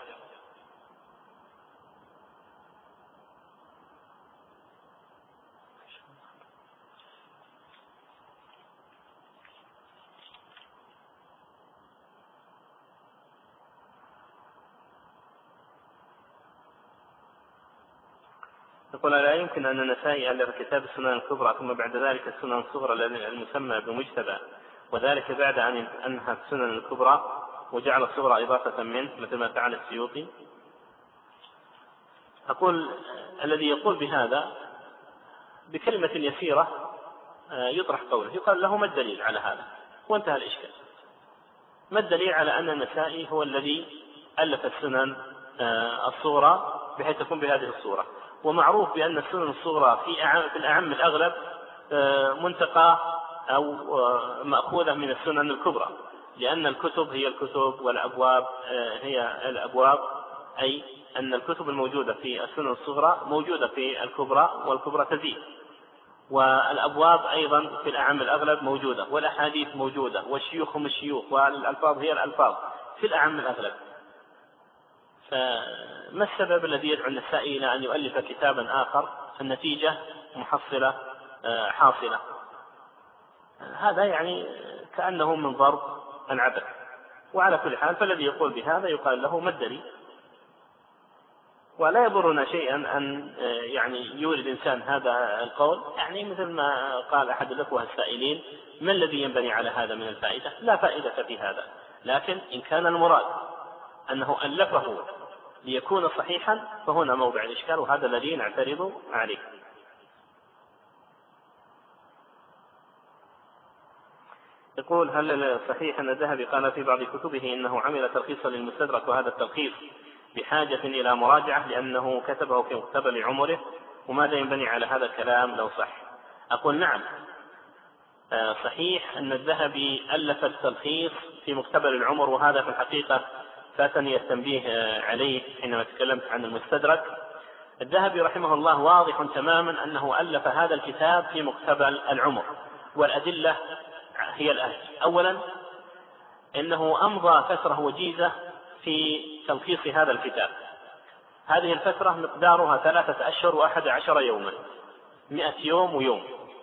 يقول: لا يمكن أن النسائي ألف كتاب السنن الكبرى ثم بعد ذلك السنن الصغرى المسمى بمجتبى، وذلك بعد أن أنهى السنن الكبرى وجعل الصغرى إضافة منه مثل ما فعل السيوطي. أقول: الذي يقول بهذا بكلمة يسيرة يطرح قوله، يقال له: ما الدليل على هذا؟ وانتهى الإشكال. ما الدليل على أن النسائي هو الذي ألف السنن الصغرى بحيث تكون بهذه الصورة؟ ومعروف بأن السنن الصغرى في الأعم الأغلب منتقى أو مأخوذة من السنن الكبرى، لأن الكتب هي الكتب والأبواب هي الأبواب، أي أن الكتب الموجودة في السنن الصغرى موجودة في الكبرى، والكبرى تزيد، والأبواب أيضا في الأعم الأغلب موجودة، والأحاديث موجودة، والشيوخ هم الشيوخ، والألفاظ هي الألفاظ في الأعم الأغلب. فما السبب الذي يدعو النسائي إلى أن يؤلف كتابا آخر؟ النتيجة محصلة حاصلة. هذا يعني كأنه من ضرب العبث. وعلى كل حال، فالذي يقول بهذا يقال له: ما الدليل؟ ولا يضرنا شيئا أن يعني يورد إنسان هذا القول، يعني مثل ما قال أحد الأخوة السائلين: ما الذي ينبني على هذا من الفائدة؟ لا فائدة في هذا. لكن إن كان المراد أنه ألفه ليكون صحيحا فهنا موضع الإشكال، وهذا الذي نعترض عليه. يقول: هل صحيح أن الذهبي قال في بعض كتبه إنه عمل تلخيصا للمستدرك، وهذا التلخيص بحاجة إلى مراجعة لأنه كتبه في مقتبل عمره؟ وماذا ينبني على هذا الكلام لو صح؟ أقول: نعم، صحيح أن الذهبي ألف التلخيص في مقتبل العمر، وهذا في الحقيقة فاتني التنبيه عليه حينما تكلمت عن المستدرك. الذهبي رحمه الله واضح تماما أنه ألف هذا الكتاب في مقتبل العمر، والأدلة هي الآتية: أولا، إنه أمضى فترة وجيزة في تلخيص هذا الكتاب، هذه الفترة مقدارها 3 أشهر و11 يوما، 100 يوم ويوم.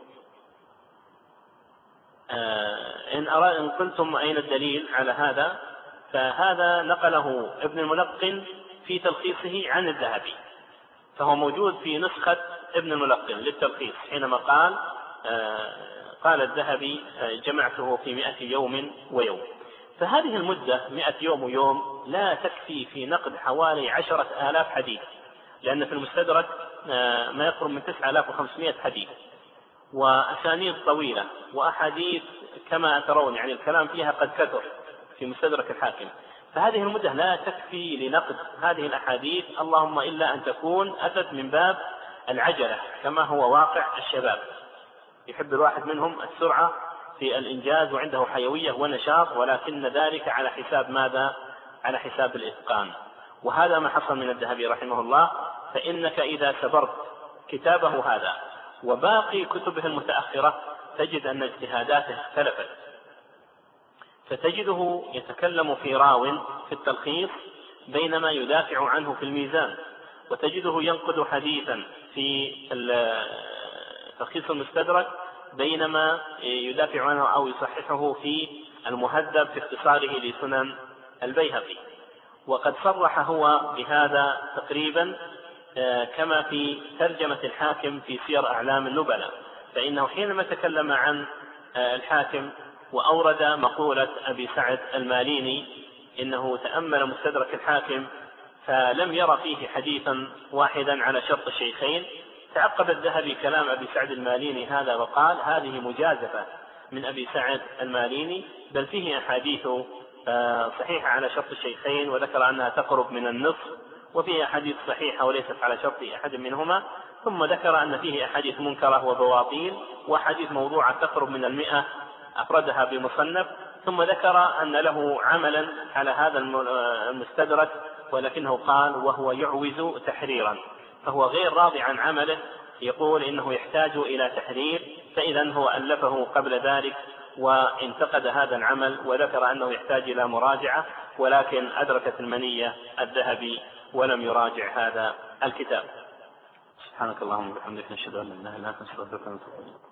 إن قلتم أين الدليل على هذا، فهذا نقله ابن الملقن في تلخيصه عن الذهبي، فهو موجود في نسخة ابن الملقن للتلخيص حينما قال الذهبي: جمعته في 100 يوم ويوم. فهذه المدة 100 يوم ويوم لا تكفي في نقد حوالي 10,000 حديث، لأن في المستدرك ما يقرب من 9,500 حديث، وأسانيد طويلة، وأحاديث كما ترون يعني الكلام فيها قد كثر، في مستدرك الحاكم. فهذه المدة لا تكفي لنقد هذه الأحاديث، اللهم إلا أن تكون أتت من باب العجلة كما هو واقع الشباب، يحب الواحد منهم السرعة في الإنجاز وعنده حيوية ونشاط، ولكن ذلك على حساب ماذا؟ على حساب الإتقان. وهذا ما حصل من الذهبي رحمه الله. فإنك إذا سبرت كتابه هذا وباقي كتبه المتأخرة تجد أن اجتهاداته اختلفت، فتجده يتكلم في راو في التلخيص بينما يدافع عنه في الميزان، وتجده ينقد حديثا في تلخيص المستدرك بينما يدافع عنه أو يصححه في المهذب في اختصاره لسنن البيهقي. وقد صرح هو بهذا تقريبا كما في ترجمة الحاكم في سير أعلام النبلاء، فإنه حينما تكلم عن الحاكم وأورد مقولة أبي سعد الماليني إنه تأمل مستدرك الحاكم فلم ير فيه حديثا واحدا على شرط الشيخين، تعقب الذهبي كلام أبي سعد الماليني هذا وقال هذه مجازفة من أبي سعد الماليني، بل فيه أحاديث صحيحة على شرط الشيخين وذكر أنها تقرب من النصف، وفيه أحاديث صحيحة وليست على شرط أحد منهما، ثم ذكر أن فيه أحاديث منكرة وبواطيل وأحاديث موضوعة تقرب من 100 أفردها بمصنف، ثم ذكر أن له عملا على هذا المستدرك ولكنه قال وهو يعوز تحريرا، فهو غير راضي عن عمله، يقول إنه يحتاج إلى تحرير، فإذا هو ألفه قبل ذلك وانتقد هذا العمل وذكر أنه يحتاج إلى مراجعة، ولكن أدركت المنية الذهبي ولم يراجع هذا الكتاب. سبحانك اللهم وبحمدك، نشهد أن لا إله إلا أنت، نستغفرك ونتوب إليك.